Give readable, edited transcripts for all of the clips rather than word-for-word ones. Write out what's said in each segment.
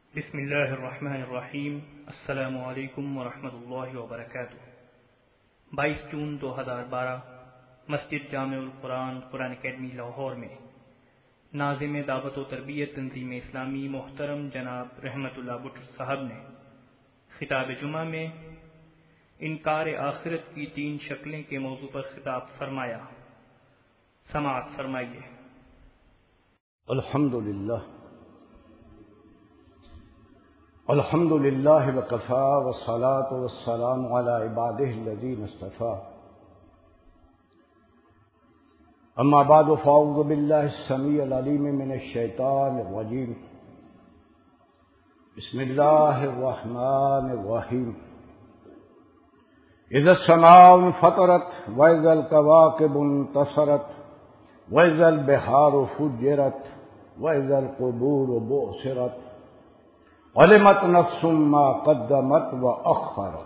بسم اللہ الرحمن الرحیم۔ السلام علیکم ورحمۃ اللہ وبرکاتہ۔ 22 جون 2012 مسجد جامع القرآن قرآن اکیڈمی لاہور میں ناظم دعوت و تربیت تنظیم اسلامی محترم جناب رحمت اللہ بٹر صاحب نے خطاب جمعہ میں انکار آخرت کی 3 شکلیں کے موضوع پر خطاب فرمایا۔ سماعت فرمائیے۔ الحمد للہ وکفا والصلاة والسلام علی عبادہ الذین اصطفیٰ، اما بعد فاعوذ باللہ السمیع العلیم من الشیطان الرجیم، بسم اللہ الرحمن الرحیم۔ اذا السماء انفطرت واذا الکواکب انتصرت واذا البحار فجرت واذا القبور بعثرت علمت نفس ما قدمت وأخرت۔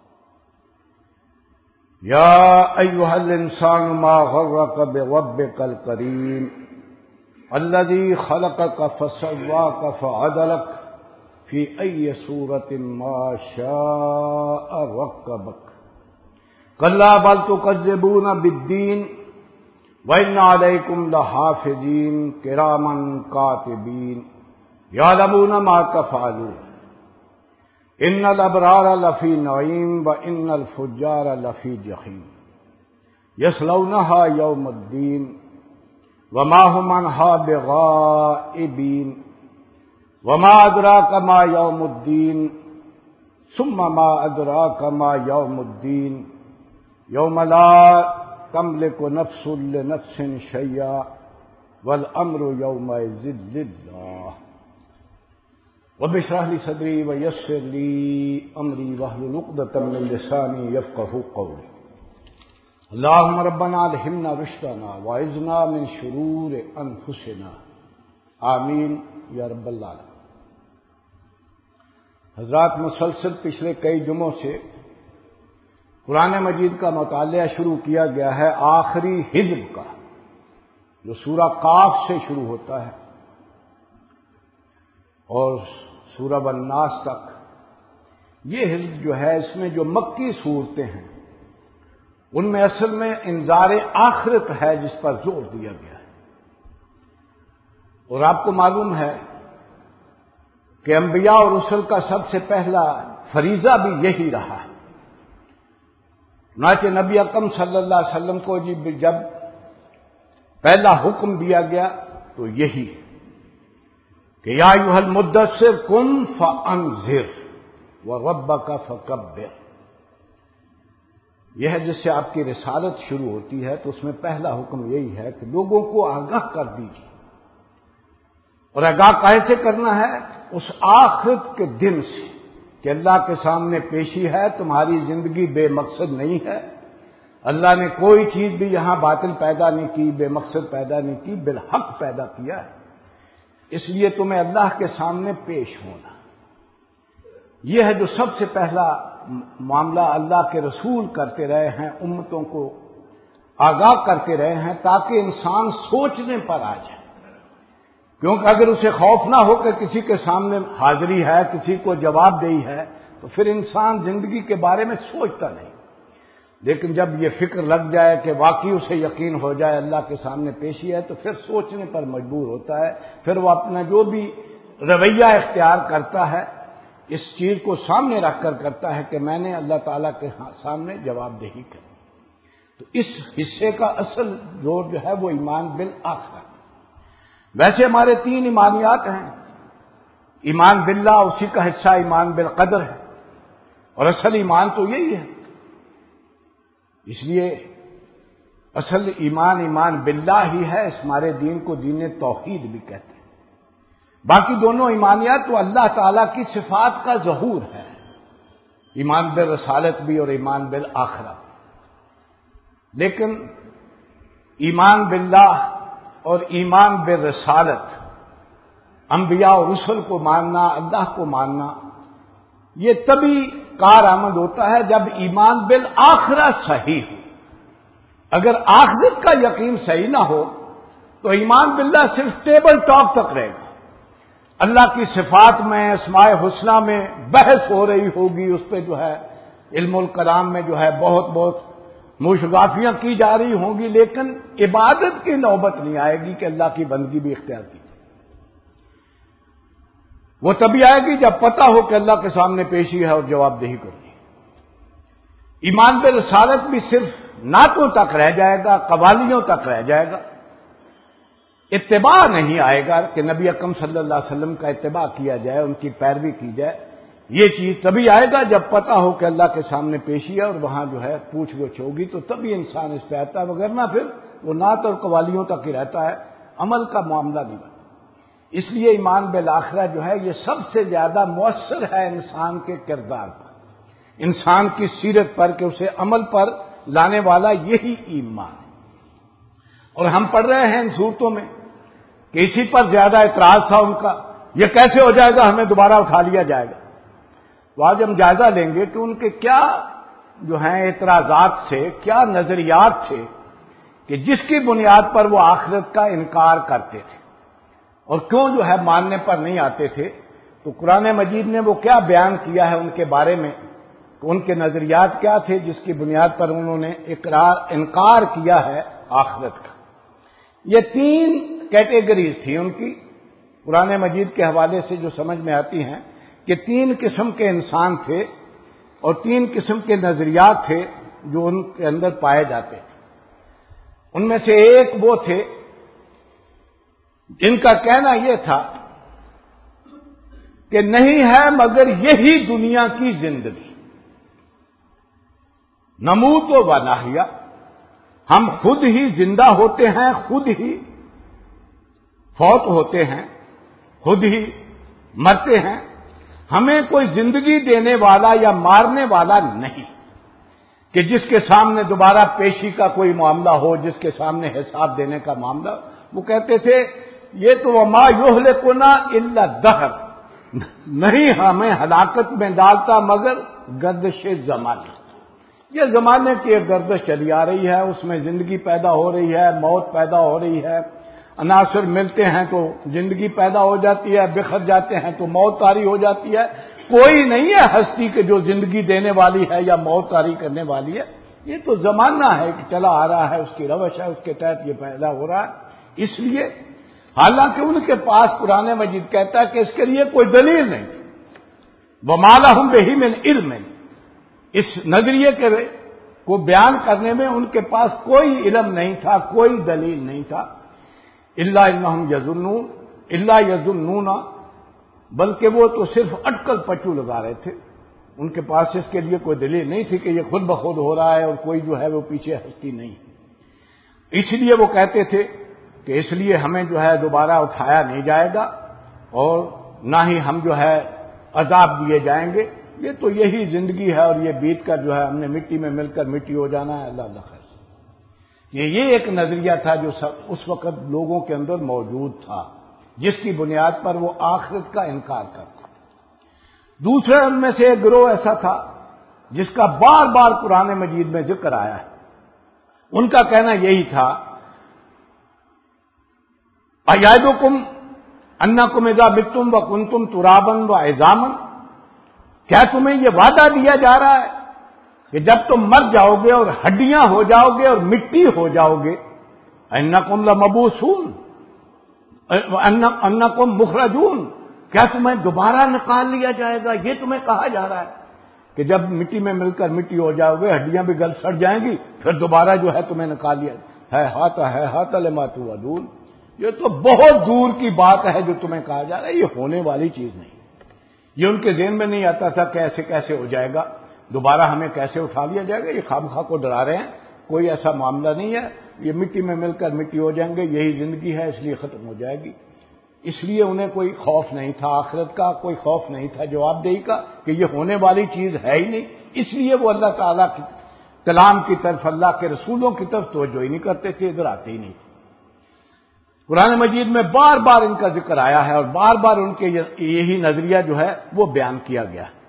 يا أيها الإنسان ما غرك بربك الكريم الذي خلقك فسواك فعدلك في أي صورة ما شاء ركبك كلا بل تكذبون بالدين وإن عليكم لحافظين كراما كاتبين يعلمون ما تفعلون ان الابرار لفی نعیم وان الفجار لفی جحیم یصلونها یوم الدین وما هم عنها بغائبین وما ادراک ما یوم الدین ثم ما ادراک ما یوم الدین یوم لا تملک نفس لنفس شیئا والامر یومئذ للہ۔ رب اشرح لي صدري ويسر لي امري واحلل عقدة من لساني يفقهوا قولي۔ اللهم ربنا الهمنا رشدنا واعذنا من شرور انفسنا، آمین یا رب العالمین۔ حضرات، مسلسل پچھلے کئی جمعوں سے قرآن مجید کا مطالعہ شروع کیا گیا ہے آخری حزب کا، جو سورہ قاف سے شروع ہوتا ہے اور سورہ الناس تک۔ یہ حزب جو ہے، اس میں جو مکی صورتیں ہیں ان میں اصل میں انذار آخرت ہے جس پر زور دیا گیا ہے۔ اور آپ کو معلوم ہے کہ انبیاء اور رسل کا سب سے پہلا فریضہ بھی یہی رہا ہے۔ چنانچہ نبی اکرم صلی اللہ علیہ وسلم کو جب پہلا حکم دیا گیا تو یہی کہ یا ایھا المدثر قم فانذر وربک فکبر۔ یہ ہے جس سے آپ کی رسالت شروع ہوتی ہے، تو اس میں پہلا حکم یہی ہے کہ لوگوں کو آگاہ کر دیجیے۔ اور آگاہ کیسے کرنا ہے؟ اس آخرت کے دن سے کہ اللہ کے سامنے پیشی ہے، تمہاری زندگی بے مقصد نہیں ہے، اللہ نے کوئی چیز بھی یہاں باطل پیدا نہیں کی، بے مقصد پیدا نہیں کی، بالحق پیدا کیا ہے۔ اس لیے تمہیں اللہ کے سامنے پیش ہونا، یہ ہے جو سب سے پہلا معاملہ اللہ کے رسول کرتے رہے ہیں، امتوں کو آگاہ کرتے رہے ہیں تاکہ انسان سوچنے پر آ جائے۔ کیونکہ اگر اسے خوف نہ ہو کہ کسی کے سامنے حاضری ہے، کسی کو جواب دہی ہے، تو پھر انسان زندگی کے بارے میں سوچتا نہیں۔ لیکن جب یہ فکر لگ جائے کہ واقعی اسے یقین ہو جائے اللہ کے سامنے پیشی ہے، تو پھر سوچنے پر مجبور ہوتا ہے، پھر وہ اپنا جو بھی رویہ اختیار کرتا ہے اس چیز کو سامنے رکھ کر کرتا ہے کہ میں نے اللہ تعالیٰ کے سامنے جواب دہی کرنی۔ تو اس حصے کا اصل زور جو ہے وہ ایمان بالآخرت۔ ویسے ہمارے 3 ایمانیات ہیں۔ ایمان باللہ، اسی کا حصہ ایمان بالقدر ہے، اور اصل ایمان تو یہی ہے۔ اس لیے اصل ایمان باللہ ہی ہے، اس ہمارے دین کو دین توحید بھی کہتے ہیں۔ باقی دونوں ایمانیات تو اللہ تعالیٰ کی صفات کا ظہور ہے، ایمان بالرسالت بھی اور ایمان بالآخرہ۔ لیکن ایمان باللہ اور ایمان بالرسالت، انبیاء اور رسل کو ماننا، اللہ کو ماننا، یہ تبھی کارآمد ہوتا ہے جب ایمان بالآخرہ صحیح ہو۔ اگر آخرت کا یقین صحیح نہ ہو تو ایمان باللہ صرف ٹیبل ٹاک تک رہے گا، اللہ کی صفات میں، اسماء حسنہ میں بحث ہو رہی ہوگی، اس پہ جو ہے علم الکلام میں جو ہے بہت بہت موشگافیاں کی جا رہی ہوں گی، لیکن عبادت کی نوبت نہیں آئے گی کہ اللہ کی بندگی بھی اختیار کی۔ وہ تبھی آئے گی جب پتہ ہو کہ اللہ کے سامنے پیشی ہے اور جواب دہی کرنی ہے۔ ایمان بالرسالت بھی صرف نعتوں تک رہ جائے گا، قوالیوں تک رہ جائے گا، اتباع نہیں آئے گا کہ نبی اکرم صلی اللہ علیہ وسلم کا اتباع کیا جائے، ان کی پیروی کی جائے۔ یہ چیز تبھی آئے گا جب پتہ ہو کہ اللہ کے سامنے پیشی ہے اور وہاں جو ہے پوچھ گچھ ہوگی، تو تبھی انسان اس پہ آتا ہے، وگرنہ پھر وہ نعت اور قوالیوں تک ہی رہتا ہے، عمل کا معاملہ نہیں بنتا۔ اس لیے ایمان بالآخرہ جو ہے یہ سب سے زیادہ مؤثر ہے انسان کے کردار پر، انسان کی سیرت پر، کہ اسے عمل پر لانے والا یہی ایمان ہے۔ اور ہم پڑھ رہے ہیں ان صورتوں میں کہ اسی پر زیادہ اعتراض تھا ان کا، یہ کیسے ہو جائے گا، ہمیں دوبارہ اٹھا لیا جائے گا۔ تو آج ہم جائزہ لیں گے کہ ان کے کیا جو ہیں اعتراضات تھے، کیا نظریات تھے کہ جس کی بنیاد پر وہ آخرت کا انکار کرتے تھے، اور کیوں جو ہے ماننے پر نہیں آتے تھے۔ تو قرآن مجید نے وہ کیا بیان کیا ہے ان کے بارے میں، کہ ان کے نظریات کیا تھے جس کی بنیاد پر انہوں نے انکار کیا ہے آخرت کا۔ یہ 3 کیٹیگریز تھی ان کی، قرآن مجید کے حوالے سے جو سمجھ میں آتی ہیں کہ 3 قسم کے انسان تھے اور 3 قسم کے نظریات تھے جو ان کے اندر پائے جاتے تھے۔ ان میں سے ایک وہ تھے جن کا کہنا یہ تھا کہ نہیں ہے مگر یہی دنیا کی زندگی، نموت و نحیا، ہم خود ہی زندہ ہوتے ہیں، خود ہی فوت ہوتے ہیں، خود ہی مرتے ہیں، ہمیں کوئی زندگی دینے والا یا مارنے والا نہیں کہ جس کے سامنے دوبارہ پیشی کا کوئی معاملہ ہو، جس کے سامنے حساب دینے کا معاملہ۔ وہ کہتے تھے یہ تو وما یہلکنا الا الدہر، نہیں ہمیں ہلاکت میں ڈالتا مگر گردش زمانے، یہ زمانے کی ایک گردش چلی آ رہی ہے، اس میں زندگی پیدا ہو رہی ہے، موت پیدا ہو رہی ہے، عناصر ملتے ہیں تو زندگی پیدا ہو جاتی ہے، بکھر جاتے ہیں تو موت طاری ہو جاتی ہے۔ کوئی نہیں ہے ہستی کہ جو زندگی دینے والی ہے یا موت طاری کرنے والی ہے، یہ تو زمانہ ہے کہ چلا آ رہا ہے، اس کی روش ہے، اس کے تحت یہ پیدا ہو رہا ہے۔ اس لیے حالانکہ ان کے پاس قرآن مجید کہتا ہے کہ اس کے لیے کوئی دلیل نہیں، وَمَا لَهُم بِهِ مِنْ عِلْمٍ، اس نظریے کو بیان کرنے میں ان کے پاس کوئی علم نہیں تھا، کوئی دلیل نہیں تھا۔ الا انہم یظنون، الا یظنون، بلکہ وہ تو صرف اٹکل پچو لگا رہے تھے، ان کے پاس اس کے لیے کوئی دلیل نہیں تھی کہ یہ خود بخود ہو رہا ہے اور کوئی جو ہے وہ پیچھے ہستی نہیں۔ اس لیے وہ کہتے تھے کہ اس لیے ہمیں جو ہے دوبارہ اٹھایا نہیں جائے گا اور نہ ہی ہم جو ہے عذاب دیے جائیں گے، یہ تو یہی زندگی ہے اور یہ بیت کر جو ہے ہم نے مٹی میں مل کر مٹی ہو جانا ہے، اللہ اللہ خیر۔ یہ ایک نظریہ تھا جو اس وقت لوگوں کے اندر موجود تھا، جس کی بنیاد پر وہ آخرت کا انکار کرتا۔ دوسرے ان میں سے ایک گروہ ایسا تھا جس کا بار بار قرآن مجید میں ذکر آیا ہے، ان کا کہنا یہی تھا اَیَعِدُکُمْ أَنَّکُمْ اِذَا مِتُّمْ وَکُنْتُمْ تُرَابًا وَعِظَامًا، کیا تمہیں یہ وعدہ دیا جا رہا ہے کہ جب تم مر جاؤ گے اور ہڈیاں ہو جاؤ گے اور مٹی ہو جاؤ گے، اَنَّکُمْ لَمَبْعُوثُونَ اَنَّکُمْ مُخْرَجُونَ، کیا تمہیں دوبارہ نکال لیا جائے گا؟ یہ تمہیں کہا جا رہا ہے کہ جب مٹی میں مل کر مٹی ہو جاؤ گے، ہڈیاں بھی گل سڑ جائیں گی، پھر دوبارہ جو ہے تمہیں نکال لیا ہے ہاتھ لما توعدون۔ یہ تو بہت دور کی بات ہے جو تمہیں کہا جا رہا ہے، یہ ہونے والی چیز نہیں، یہ ان کے ذہن میں نہیں آتا تھا کہ ایسے کیسے ہو جائے گا، دوبارہ ہمیں کیسے اٹھا لیا جائے گا، یہ خامخواہ کو ڈرا رہے ہیں، کوئی ایسا معاملہ نہیں ہے، یہ مٹی میں مل کر مٹی ہو جائیں گے، یہی زندگی ہے اس لیے ختم ہو جائے گی۔ اس لیے انہیں کوئی خوف نہیں تھا آخرت کا، کوئی خوف نہیں تھا جواب دہی کا کہ یہ ہونے والی چیز ہے ہی نہیں، اس لیے وہ اللہ تعالیٰ کی کلام کی طرف، اللہ کے رسولوں کی طرف توجہ ہی نہیں کرتے تھے، ادھر آتے ہی نہیں تھے۔ قرآن مجید میں بار بار ان کا ذکر آیا ہے اور بار بار ان کے یہی نظریہ جو ہے وہ بیان کیا گیا ہے،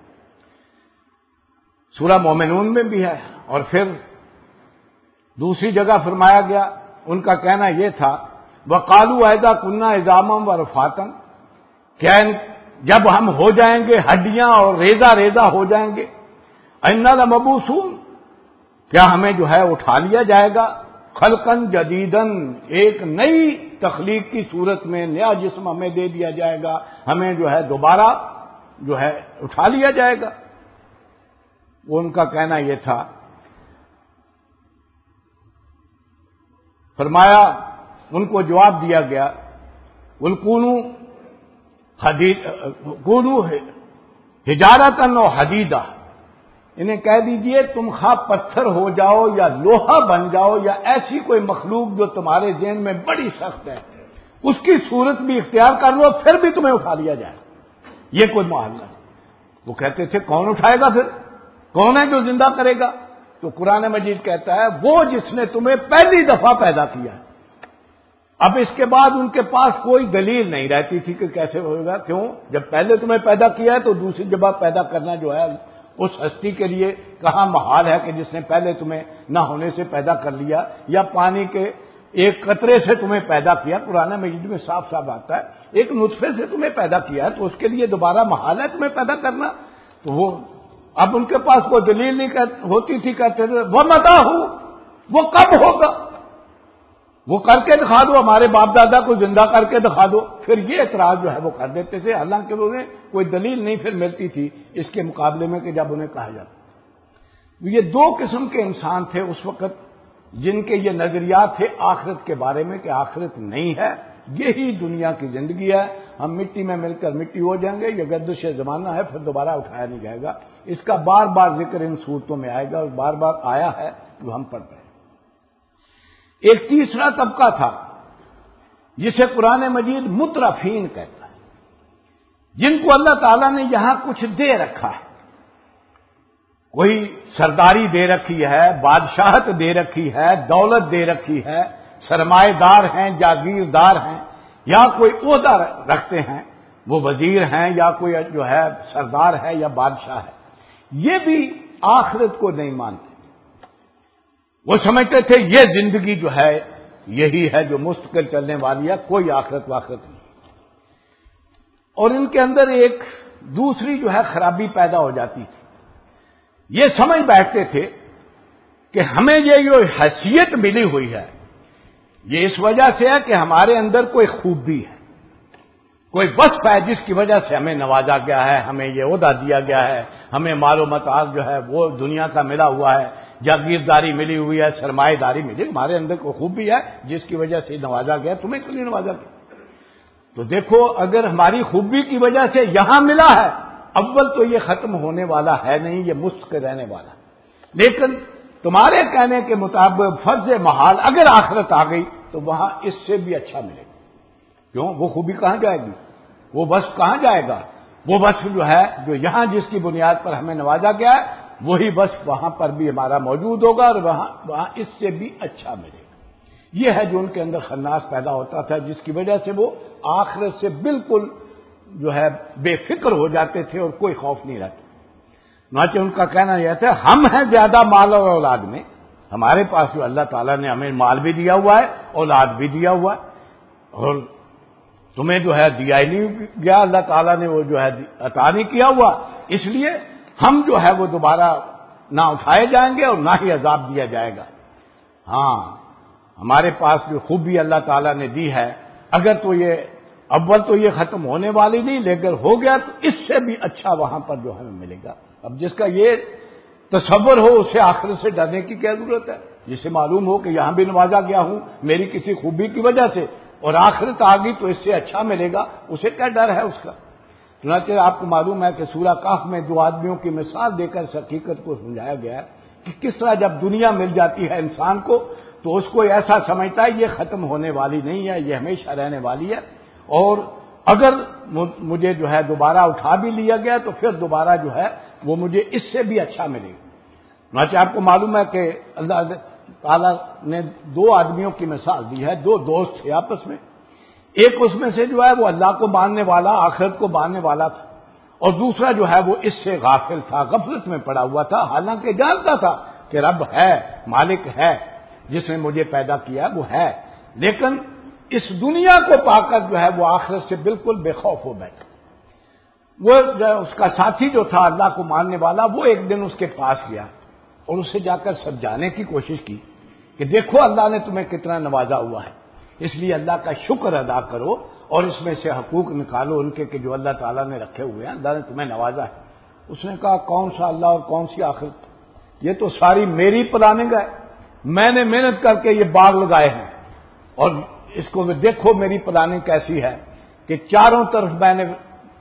سورہ مومنون میں بھی ہے، اور پھر دوسری جگہ فرمایا گیا، ان کا کہنا یہ تھا وَقَالُوا أَإِذَا كُنَّا عِظَامًا وَرُفَاتًا، کیا جب ہم ہو جائیں گے ہڈیاں اور ریزہ ریزہ ہو جائیں گے، انا لمبعوثون، کیا ہمیں جو ہے اٹھا لیا جائے گا، خلقن جدیدن، ایک نئی تخلیق کی صورت میں نیا جسم ہمیں دے دیا جائے گا، ہمیں جو ہے دوبارہ جو ہے اٹھا لیا جائے گا۔ وہ ان کا کہنا یہ تھا، فرمایا ان کو جواب دیا گیا، کونوا حجارتن و حدیدہ، انہیں کہہ دیجئے تم خواہ پتھر ہو جاؤ یا لوہا بن جاؤ یا ایسی کوئی مخلوق جو تمہارے ذہن میں بڑی سخت ہے، اس کی صورت بھی اختیار کر لو، پھر بھی تمہیں اٹھا لیا جائے، یہ کوئی معاملہ نہیں۔ وہ کہتے تھے کون اٹھائے گا، پھر کون ہے جو زندہ کرے گا؟ تو قرآن مجید کہتا ہے وہ جس نے تمہیں پہلی دفعہ پیدا کیا۔ اب اس کے بعد ان کے پاس کوئی دلیل نہیں رہتی تھی کہ کیسے ہوگا، کیوں؟ جب پہلے تمہیں پیدا کیا ہے تو دوسری جگہ پیدا کرنا جو ہے اس ہستی کے لیے کہاں محال ہے کہ جس نے پہلے تمہیں نہ ہونے سے پیدا کر لیا، یا پانی کے ایک قطرے سے تمہیں پیدا کیا، قرآن مجید میں صاف صاف آتا ہے ایک نطفے سے تمہیں پیدا کیا ہے، تو اس کے لیے دوبارہ محال ہے تمہیں پیدا کرنا۔ تو وہ اب ان کے پاس کوئی دلیل نہیں ہوتی تھی، کہتے تھے وہ متى ہو، وہ کب ہوگا، وہ کر کے دکھا دو، ہمارے باپ دادا کو زندہ کر کے دکھا دو، پھر یہ اعتراض جو ہے وہ کر دیتے تھے، حالانکہ انہیں کوئی دلیل نہیں پھر ملتی تھی اس کے مقابلے میں کہ جب انہیں کہا جاتا۔ یہ دو قسم کے انسان تھے اس وقت جن کے یہ نظریات تھے آخرت کے بارے میں کہ آخرت نہیں ہے، یہی دنیا کی زندگی ہے، ہم مٹی میں مل کر مٹی ہو جائیں گے، یہ گردش زمانہ ہے، پھر دوبارہ اٹھایا نہیں جائے گا۔ اس کا بار بار ذکر ان صورتوں میں آئے گا اور بار بار آیا ہے جو ہم پڑھ رہے ہیں۔ ایک تیسرا طبقہ تھا جسے قرآن مجید مترفین کہتا ہے، جن کو اللہ تعالیٰ نے یہاں کچھ دے رکھا ہے، کوئی سرداری دے رکھی ہے، بادشاہت دے رکھی ہے، دولت دے رکھی ہے، سرمایہ دار ہیں، جاگیردار ہیں، یا کوئی عہدہ رکھتے ہیں، وہ وزیر ہیں یا کوئی جو ہے سردار ہے یا بادشاہ ہے، یہ بھی آخرت کو نہیں مانتے۔ وہ سمجھتے تھے یہ زندگی جو ہے یہی ہے جو مستقل چلنے والی ہے، کوئی آخرت واخرت نہیں۔ اور ان کے اندر ایک دوسری جو ہے خرابی پیدا ہو جاتی تھی، یہ سمجھ بیٹھتے تھے کہ ہمیں یہ جو حیثیت ملی ہوئی ہے یہ اس وجہ سے ہے کہ ہمارے اندر کوئی خوبی ہے، کوئی وصف ہے جس کی وجہ سے ہمیں نوازا گیا ہے، ہمیں یہ عہدہ دیا گیا ہے، ہمیں مال و متاع جو ہے وہ دنیا کا ملا ہوا ہے، جاگیرداری ملی ہوئی ہے، سرمایہ داری ملی، ہمارے اندر کوئی خوبی ہے جس کی وجہ سے نوازا گیا، تمہیں کیوں نہیں نوازا گیا؟ تو دیکھو اگر ہماری خوبی کی وجہ سے یہاں ملا ہے، اول تو یہ ختم ہونے والا ہے نہیں، یہ مستقل رہنے والا، لیکن تمہارے کہنے کے مطابق فرض محال اگر آخرت آ گئی تو وہاں اس سے بھی اچھا ملے گا۔ کیوں؟ وہ خوبی کہاں جائے گی، وہ وصف کہاں جائے گا؟ وہ وصف جو ہے جو یہاں جس کی بنیاد پر ہمیں نوازا گیا ہے وہی وصف وہاں پر بھی ہمارا موجود ہوگا اور وہاں اس سے بھی اچھا ملے گا۔ یہ ہے جو ان کے اندر خناس پیدا ہوتا تھا، جس کی وجہ سے وہ آخرت سے بالکل جو ہے بے فکر ہو جاتے تھے اور کوئی خوف نہیں رہتا۔ چنانچہ ان کا کہنا یہ تھا ہم ہیں زیادہ مال اور اولاد میں، ہمارے پاس جو اللہ تعالیٰ نے ہمیں مال بھی دیا ہوا ہے، اولاد بھی دیا ہوا ہے، اور تمہیں جو ہے دیا ہی نہیں گیا، اللہ تعالیٰ نے وہ جو ہے عطا نہیں کیا ہوا، اس لیے ہم جو ہے وہ دوبارہ نہ اٹھائے جائیں گے اور نہ ہی عذاب دیا جائے گا۔ ہاں ہمارے پاس جو خوبی اللہ تعالیٰ نے دی ہے، اگر تو یہ اول تو یہ ختم ہونے والی نہیں، لیکن ہو گیا تو اس سے بھی اچھا وہاں پر جو ہمیں ملے گا۔ اب جس کا یہ تصور ہو اسے آخرت سے ڈرنے کی کیا ضرورت ہے؟ جسے معلوم ہو کہ یہاں بھی نوازا گیا ہوں میری کسی خوبی کی وجہ سے اور آخرت آ گئی تو اس سے اچھا ملے گا، اسے کیا ڈر ہے اس کا؟ چنانچہ آپ کو معلوم ہے کہ سورہ کہف میں دو آدمیوں کی مثال دے کر اس حقیقت کو سمجھایا گیا ہے کہ کس طرح جب دنیا مل جاتی ہے انسان کو تو اس کو ایسا سمجھتا ہے یہ ختم ہونے والی نہیں ہے، یہ ہمیشہ رہنے والی ہے، اور اگر مجھے جو ہے دوبارہ اٹھا بھی لیا گیا تو پھر دوبارہ جو ہے وہ مجھے اس سے بھی اچھا ملے گا۔ چنانچہ آپ کو معلوم ہے کہ اللہ تعالیٰ نے دو آدمیوں کی مثال دی ہے، دو دوست تھے آپس میں، ایک اس میں سے جو ہے وہ اللہ کو ماننے والا، آخرت کو ماننے والا تھا، اور دوسرا جو ہے وہ اس سے غافل تھا، غفلت میں پڑا ہوا تھا، حالانکہ جانتا تھا کہ رب ہے، مالک ہے، جس نے مجھے پیدا کیا وہ ہے، لیکن اس دنیا کو پا کر جو ہے وہ آخرت سے بالکل بے خوف ہو بیٹھا۔ وہ اس کا ساتھی جو تھا اللہ کو ماننے والا، وہ ایک دن اس کے پاس گیا اور اسے جا کر سمجھانے کی کوشش کی کہ دیکھو اللہ نے تمہیں کتنا نوازا ہوا ہے، اس لیے اللہ کا شکر ادا کرو اور اس میں سے حقوق نکالو ان کے کہ جو اللہ تعالیٰ نے رکھے ہوئے ہیں، اللہ نے تمہیں نوازا ہے۔ اس نے کہا کون سا اللہ اور کون سی آخرت، یہ تو ساری میری پلاننگ ہے، میں نے محنت کر کے یہ باغ لگائے ہیں اور اس کو دیکھو میری پلاننگ کیسی ہے کہ چاروں طرف میں نے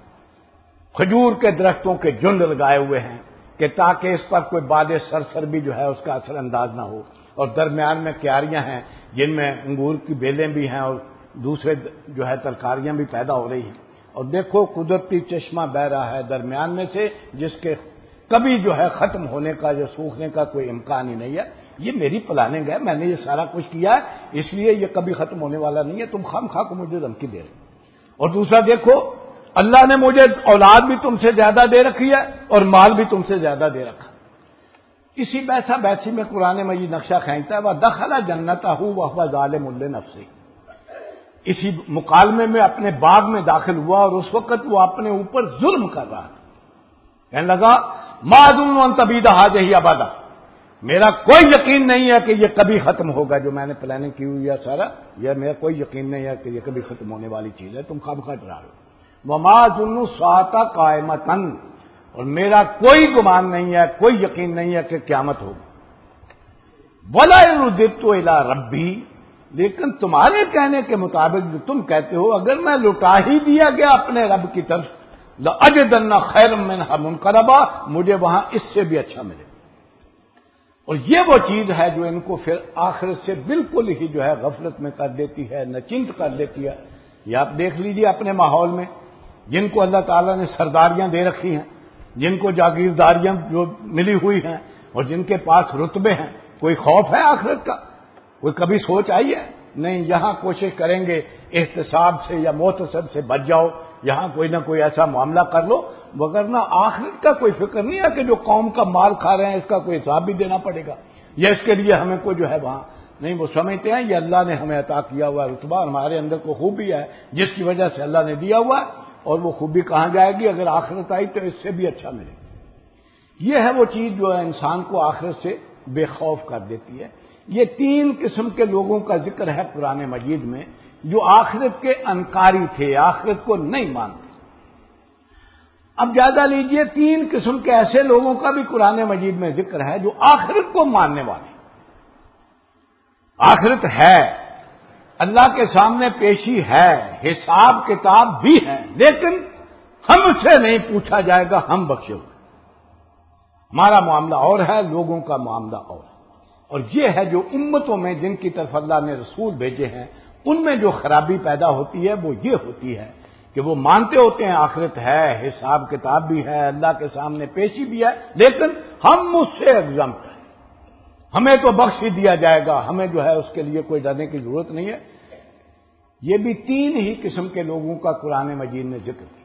کھجور کے درختوں کے جھنڈ لگائے ہوئے ہیں کہ تاکہ اس پر کوئی باد سرسر بھی جو ہے اس کا اثر انداز نہ ہو، اور درمیان میں کیاریاں ہیں جن میں انگور کی بیلیں بھی ہیں اور دوسرے جو ہے ترکاریاں بھی پیدا ہو رہی ہیں، اور دیکھو قدرتی چشمہ بہ رہا ہے درمیان میں سے جس کے کبھی جو ہے ختم ہونے کا یا سوکھنے کا کوئی امکان ہی نہیں ہے، یہ میری پلاننگ ہے، میں نے یہ سارا کچھ کیا ہے، اس لیے یہ کبھی ختم ہونے والا نہیں ہے، تم خام خواہ کو مجھے دھمکی دے رہے۔ اور دوسرا دیکھو اللہ نے مجھے اولاد بھی تم سے زیادہ دے رکھی ہے اور مال بھی تم سے زیادہ دے رکھا۔ اسی بیسی میں قرآن مجید نقشہ کھینچتا ہے، وَدَخَلَ جَنَّتَهُ وَهُوَ ظَالِمٌ لِنَفْسِهِ، اسی مکالمے میں اپنے باغ میں داخل ہوا اور اس وقت وہ اپنے اوپر ظلم کر رہا تھا، کہنے لگا مَا أَظُنُّ أَن تَبِيدَ هَٰذِهِ أَبَدًا، میرا کوئی یقین نہیں ہے کہ یہ کبھی ختم ہوگا، جو میں نے پلاننگ کی ہوئی ہے سارا، یہ میرا کوئی یقین نہیں ہے کہ یہ کبھی ختم ہونے والی چیز ہے، تم خواہ ڈرا رہے ہو۔ وَمَا أَظُنُّ السَّاعَةَ قَائِمَةً، اور میرا کوئی گمان نہیں ہے، کوئی یقین نہیں ہے کہ قیامت ہوگی۔ وَلَئِن رُدِدتُّ إِلَىٰ رَبِّي، لیکن تمہارے کہنے کے مطابق جو تم کہتے ہو اگر میں لوٹا ہی دیا گیا اپنے رب کی طرف، لَأَجِدَنَّ خَيْرًا مِّنْهَا مُنقَلَبًا، مجھے وہاں اس سے بھی اچھا ملے۔ اور یہ وہ چیز ہے جو ان کو پھر آخرت سے بالکل ہی جو ہے غفلت میں کر دیتی ہے، نچنت کر دیتی ہے۔ یہ آپ دیکھ لیجئے اپنے ماحول میں، جن کو اللہ تعالیٰ نے سرداریاں دے رکھی ہیں، جن کو جاگیرداریاں جو ملی ہوئی ہیں اور جن کے پاس رتبے ہیں، کوئی خوف ہے آخرت کا؟ کوئی کبھی سوچ آئی ہے؟ نہیں، یہاں کوشش کریں گے احتساب سے یا محتسب سے بچ جاؤ، یہاں کوئی نہ کوئی ایسا معاملہ کر لو، وگرنہ آخرت کا کوئی فکر نہیں ہے کہ جو قوم کا مال کھا رہے ہیں اس کا کوئی حساب بھی دینا پڑے گا، یا اس کے لیے ہمیں کو جو ہے وہاں نہیں، وہ سمجھتے ہیں یہ اللہ نے ہمیں عطا کیا ہوا رتبہ، ہمارے اندر کو خوبی ہے جس کی وجہ سے اللہ نے دیا ہوا ہے، اور وہ خوبی کہاں جائے گی؟ اگر آخرت آئی تو اس سے بھی اچھا ملے گا۔ یہ ہے وہ چیز جو ہے انسان کو آخرت سے بے خوف کر دیتی ہے۔ یہ تین قسم کے لوگوں کا ذکر ہے قرآن مجید میں جو آخرت کے انکاری تھے، آخرت کو نہیں مانتے۔ اب جائزہ لیجئے، تین قسم کے ایسے لوگوں کا بھی قرآن مجید میں ذکر ہے جو آخرت کو ماننے والے، آخرت ہے، اللہ کے سامنے پیشی ہے، حساب کتاب بھی ہے، لیکن ہم سے نہیں پوچھا جائے گا، ہم بخشے ہوئے، ہمارا معاملہ اور ہے، لوگوں کا معاملہ اور ہے۔ اور یہ ہے جو امتوں میں جن کی طرف اللہ نے رسول بھیجے ہیں ان میں جو خرابی پیدا ہوتی ہے وہ یہ ہوتی ہے کہ وہ مانتے ہوتے ہیں آخرت ہے، حساب کتاب بھی ہے، اللہ کے سامنے پیشی بھی ہے، لیکن ہم مجھ سے ایگزمپٹ ہیں، ہمیں تو بخش ہی دیا جائے گا، ہمیں جو ہے اس کے لیے کوئی ڈرنے کی ضرورت نہیں ہے۔ یہ بھی تین ہی قسم کے لوگوں کا قرآن مجید نے ذکر کیا۔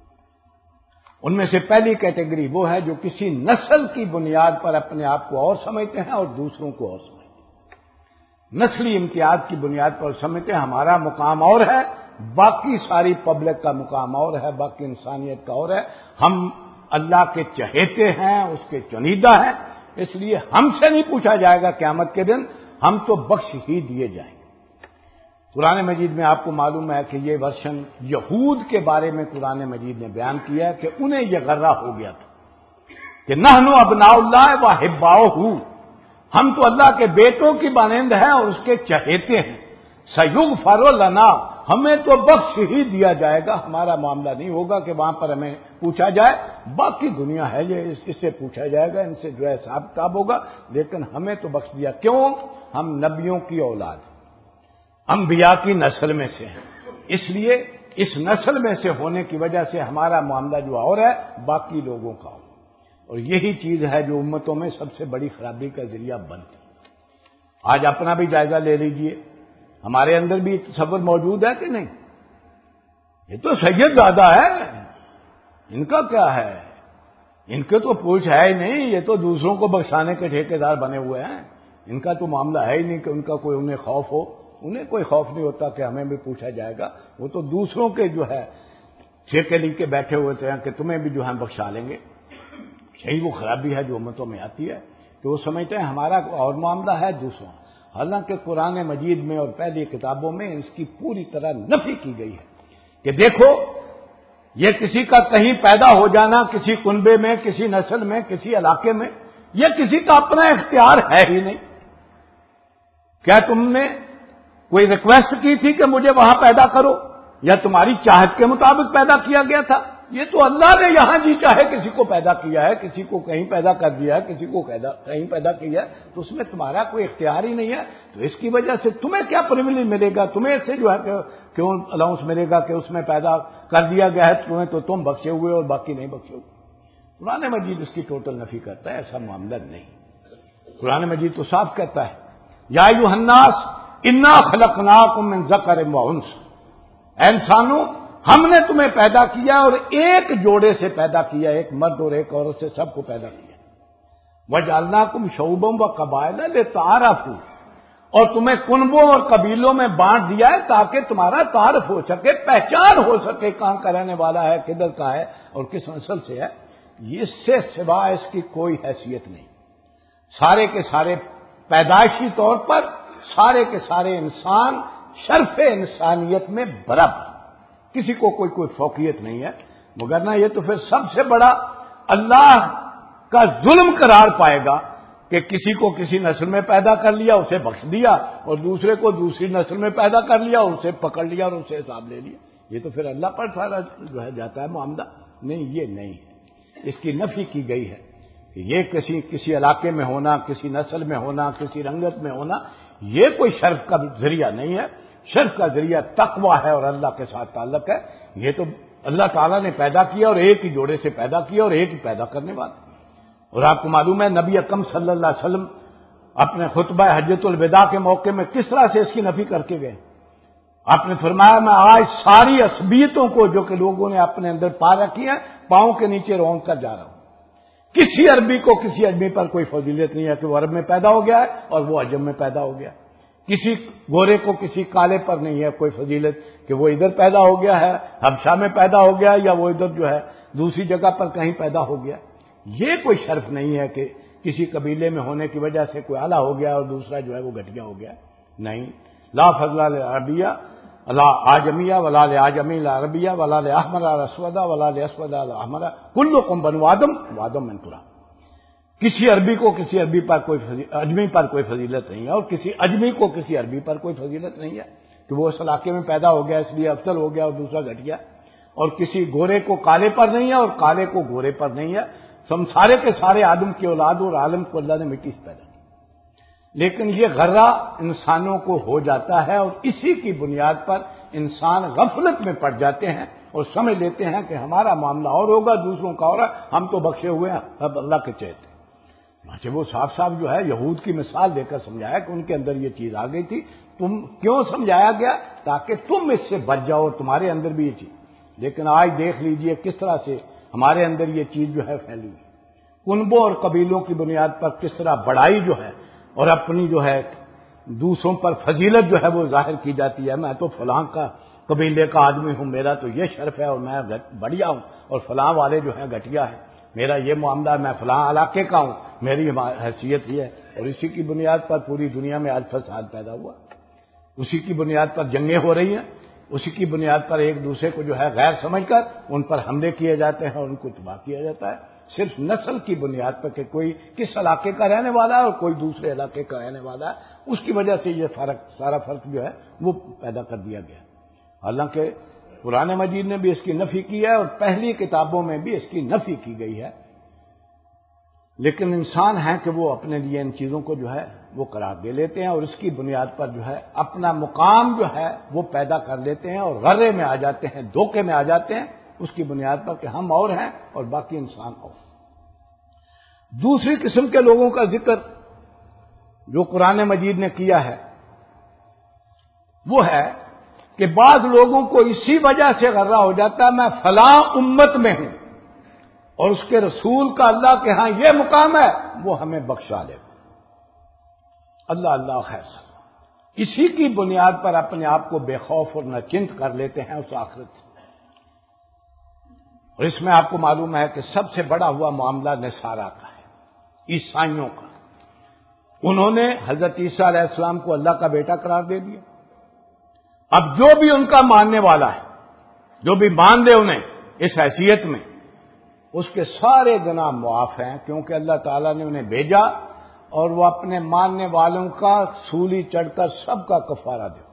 ان میں سے پہلی کیٹیگری وہ ہے جو کسی نسل کی بنیاد پر اپنے آپ کو اور سمجھتے ہیں اور دوسروں کو اور سمجھتے ہیں، نسلی امتیاز کی بنیاد پر سمجھتے ہیں ہمارا مقام اور ہے، باقی ساری پبلک کا مقام اور ہے، باقی انسانیت کا اور ہے، ہم اللہ کے چہیتے ہیں، اس کے چنیدہ ہیں، اس لیے ہم سے نہیں پوچھا جائے گا قیامت کے دن، ہم تو بخش ہی دیے جائیں گے۔ قرآن مجید میں آپ کو معلوم ہے کہ یہ ورشن یہود کے بارے میں قرآن مجید نے بیان کیا ہے کہ انہیں یہ غرہ ہو گیا تھا کہ نحن ابناء اللہ و احباؤہ، ہم تو اللہ کے بیٹوں کی مانند ہیں اور اس کے چہیتے ہیں، سیغفر لنا، ہمیں تو بخش ہی دیا جائے گا، ہمارا معاملہ نہیں ہوگا کہ وہاں پر ہمیں پوچھا جائے، باقی دنیا ہے یہ اس سے پوچھا جائے گا، ان سے جو ہے حساب کتاب ہوگا، لیکن ہمیں تو بخش دیا۔ کیوں؟ ہم نبیوں کی اولاد ہیں، انبیاء کی نسل میں سے ہیں، اس لیے اس نسل میں سے ہونے کی وجہ سے ہمارا معاملہ جو اور ہے باقی لوگوں کا اور، اور یہی چیز ہے جو امتوں میں سب سے بڑی خرابی کا ذریعہ بنتی۔ آج اپنا بھی جائزہ لے لیجئے، ہمارے اندر بھی تصور موجود ہے کہ نہیں؟ یہ تو سید زیادہ ہے، ان کا کیا ہے؟ ان کے تو پوچھ ہے ہی نہیں، یہ تو دوسروں کو بخشانے کے ٹھیکیدار بنے ہوئے ہیں، ان کا تو معاملہ ہے ہی نہیں کہ ان کا کوئی انہیں خوف ہو، انہیں کوئی خوف نہیں ہوتا کہ ہمیں بھی پوچھا جائے گا، وہ تو دوسروں کے جو ہے ٹھیکے لے کے بیٹھے ہوئے تھے کہ تمہیں بھی جو ہے بخشا لیں گے. یہی وہ خرابی ہے جو امتوں میں آتی ہے کہ وہ سمجھتے ہیں ہمارا اور معاملہ ہے دوسروں. حالانکہ قرآن مجید میں اور پہلی کتابوں میں اس کی پوری طرح نفی کی گئی ہے کہ دیکھو یہ کسی کا کہیں پیدا ہو جانا، کسی کنبے میں، کسی نسل میں، کسی علاقے میں، یہ کسی کا اپنا اختیار ہے ہی نہیں. کیا تم نے کوئی ریکویسٹ کی تھی کہ مجھے وہاں پیدا کرو، یا تمہاری چاہت کے مطابق پیدا کیا گیا تھا؟ یہ تو اللہ نے یہاں جی چاہے کسی کو پیدا کیا ہے، کسی کو کہیں پیدا کر دیا ہے، کسی کو کہیں پیدا کیا ہے، تو اس میں تمہارا کوئی اختیار ہی نہیں ہے. تو اس کی وجہ سے تمہیں کیا پریویلیج ملے گا، تمہیں اس سے جو ہے کیوں الاؤنس ملے گا کہ اس میں پیدا کر دیا گیا ہے تمہیں تو تم بخشے ہوئے اور باقی نہیں بخشے ہوئے. قرآن مجید اس کی ٹوٹل نفی کرتا ہے، ایسا معاملہ نہیں. قرآن مجید تو صاف کہتا ہے یا ایھا الناس انا خلقناکم من ذکر و انثی، اے انسانوں ہم نے تمہیں پیدا کیا اور ایک جوڑے سے پیدا کیا، ایک مرد اور ایک عورت سے سب کو پیدا کیا. وجعلناکم شعوبا وقبائل لتعارفوا، اور تمہیں کنبوں اور قبیلوں میں بانٹ دیا ہے تاکہ تمہارا تعارف ہو سکے، پہچان ہو سکے کہاں کا رہنے والا ہے، کدھر کا ہے اور کس نسل سے ہے. اس سے سوا اس کی کوئی حیثیت نہیں. سارے کے سارے پیدائشی طور پر سارے کے سارے انسان شرف انسانیت میں برابر، کسی کو کوئی فوقیت نہیں ہے. مگر نہ یہ تو پھر سب سے بڑا اللہ کا ظلم قرار پائے گا کہ کسی کو کسی نسل میں پیدا کر لیا اسے بخش دیا، اور دوسرے کو دوسری نسل میں پیدا کر لیا اسے پکڑ لیا اور اسے حساب لے لیا. یہ تو پھر اللہ پر سارا جو ہے جاتا ہے معاملہ. نہیں، یہ نہیں ہے. اس کی نفی کی گئی ہے کہ یہ کسی علاقے میں ہونا، کسی نسل میں ہونا، کسی رنگت میں ہونا، یہ کوئی شرف کا ذریعہ نہیں ہے. شرف کا ذریعہ تقویٰ ہے اور اللہ کے ساتھ تعلق ہے. یہ تو اللہ تعالیٰ نے پیدا کیا اور ایک ہی جوڑے سے پیدا کیا اور ایک ہی پیدا کرنے والا. اور آپ کو معلوم ہے نبی اکرم صلی اللہ علیہ وسلم اپنے خطبہ حجۃ الوداع کے موقع میں کس طرح سے اس کی نفی کر کے گئے. آپ نے فرمایا میں آج ساری عصبیتوں کو جو کہ لوگوں نے اپنے اندر پا رکھی ہیں پاؤں کے نیچے رونق کر جا رہا ہوں. کسی عربی کو کسی اجمی پر کوئی فضیلت نہیں ہے کہ وہ عرب میں پیدا ہو گیا ہے اور وہ عجم میں پیدا ہو گیا. کسی گورے کو کسی کالے پر نہیں ہے کوئی فضیلت کہ وہ ادھر پیدا ہو گیا ہے، حبشہ میں پیدا ہو گیا یا وہ ادھر جو ہے دوسری جگہ پر کہیں پیدا ہو گیا. یہ کوئی شرف نہیں ہے کہ کسی قبیلے میں ہونے کی وجہ سے کوئی اعلیٰ ہو گیا اور دوسرا جو ہے وہ گھٹیا ہو گیا. نہیں، لا فضل للعربیہ لا عجمیہ ولا لعجمی العربیہ ولا لاحمر الاسود ولا لاسود الاحمر کلکم بنو آدم وآدم من تراب. کسی عربی کو کسی اجمی پر کوئی فضیلت نہیں ہے اور کسی اجمی کو کسی عربی پر کوئی فضیلت نہیں ہے کہ وہ اس علاقے میں پیدا ہو گیا اس لیے افضل ہو گیا اور دوسرا گھٹ گیا. اور کسی گورے کو کالے پر نہیں ہے اور کالے کو گورے پر نہیں ہے. ہم سارے کے سارے آدم کی اولاد اور عالم کو اللہ نے مٹی سے پیدا کیا. لیکن یہ غرہ انسانوں کو ہو جاتا ہے اور اسی کی بنیاد پر انسان غفلت میں پڑ جاتے ہیں اور سمجھ لیتے ہیں کہ ہمارا معاملہ اور ہوگا دوسروں کا اور ہم تو بخشے ہوئے ہیں اب اللہ کے چہتے. جب وہ صاف صاف جو ہے یہود کی مثال دے کر سمجھایا کہ ان کے اندر یہ چیز آ گئی تھی. تم کیوں سمجھایا گیا؟ تاکہ تم اس سے بچ جاؤ اور تمہارے اندر بھی یہ چیز. لیکن آج دیکھ لیجئے کس طرح سے ہمارے اندر یہ چیز جو ہے پھیلی ہوئی. کنبوں اور قبیلوں کی بنیاد پر کس طرح بڑائی جو ہے اور اپنی جو ہے دوسروں پر فضیلت جو ہے وہ ظاہر کی جاتی ہے. میں تو فلاں کا قبیلے کا آدمی ہوں، میرا تو یہ شرف ہے اور میں بڑھیا ہوں، اور فلاں والے جو ہیں گھٹیا ہیں، میرا یہ معاملہ، میں فلاں علاقے کا ہوں، میری حیثیت ہی ہے. اور اسی کی بنیاد پر پوری دنیا میں آج فساد پیدا ہوا. اسی کی بنیاد پر جنگیں ہو رہی ہیں، اسی کی بنیاد پر ایک دوسرے کو جو ہے غیر سمجھ کر ان پر حملے کیے جاتے ہیں اور ان کو تباہ کیا جاتا ہے صرف نسل کی بنیاد پر کہ کوئی کس علاقے کا رہنے والا ہے اور کوئی دوسرے علاقے کا رہنے والا ہے. اس کی وجہ سے یہ سارا فرق جو ہے وہ پیدا کر دیا گیا. حالانکہ قرآن مجید نے بھی اس کی نفی کی ہے اور پہلی کتابوں میں بھی اس کی نفی کی گئی ہے. لیکن انسان ہیں کہ وہ اپنے لیے ان چیزوں کو جو ہے وہ قرار دے لیتے ہیں اور اس کی بنیاد پر جو ہے اپنا مقام جو ہے وہ پیدا کر لیتے ہیں اور غرے میں آ جاتے ہیں، دھوکے میں آ جاتے ہیں اس کی بنیاد پر کہ ہم اور ہیں اور باقی انسان اور. دوسری قسم کے لوگوں کا ذکر جو قرآن مجید نے کیا ہے وہ ہے کہ بعض لوگوں کو اسی وجہ سے غرہ ہو جاتا ہے میں فلاں امت میں ہوں اور اس کے رسول کا اللہ کے ہاں یہ مقام ہے وہ ہمیں بخشا لے. اللہ اللہ خیر سا. اسی کی بنیاد پر اپنے آپ کو بے خوف اور نہ چنت کر لیتے ہیں اس آخرت سے. اور اس میں آپ کو معلوم ہے کہ سب سے بڑا ہوا معاملہ نصارا کا ہے، عیسائیوں کا۔ انہوں نے حضرت عیسیٰ علیہ السلام کو اللہ کا بیٹا قرار دے دیا۔ اب جو بھی ان کا ماننے والا ہے، جو بھی مان لے انہیں اس حیثیت میں، اس کے سارے گناہ معاف ہیں، کیونکہ اللہ تعالیٰ نے انہیں بھیجا اور وہ اپنے ماننے والوں کا سولی چڑھ کر سب کا کفارہ دے۔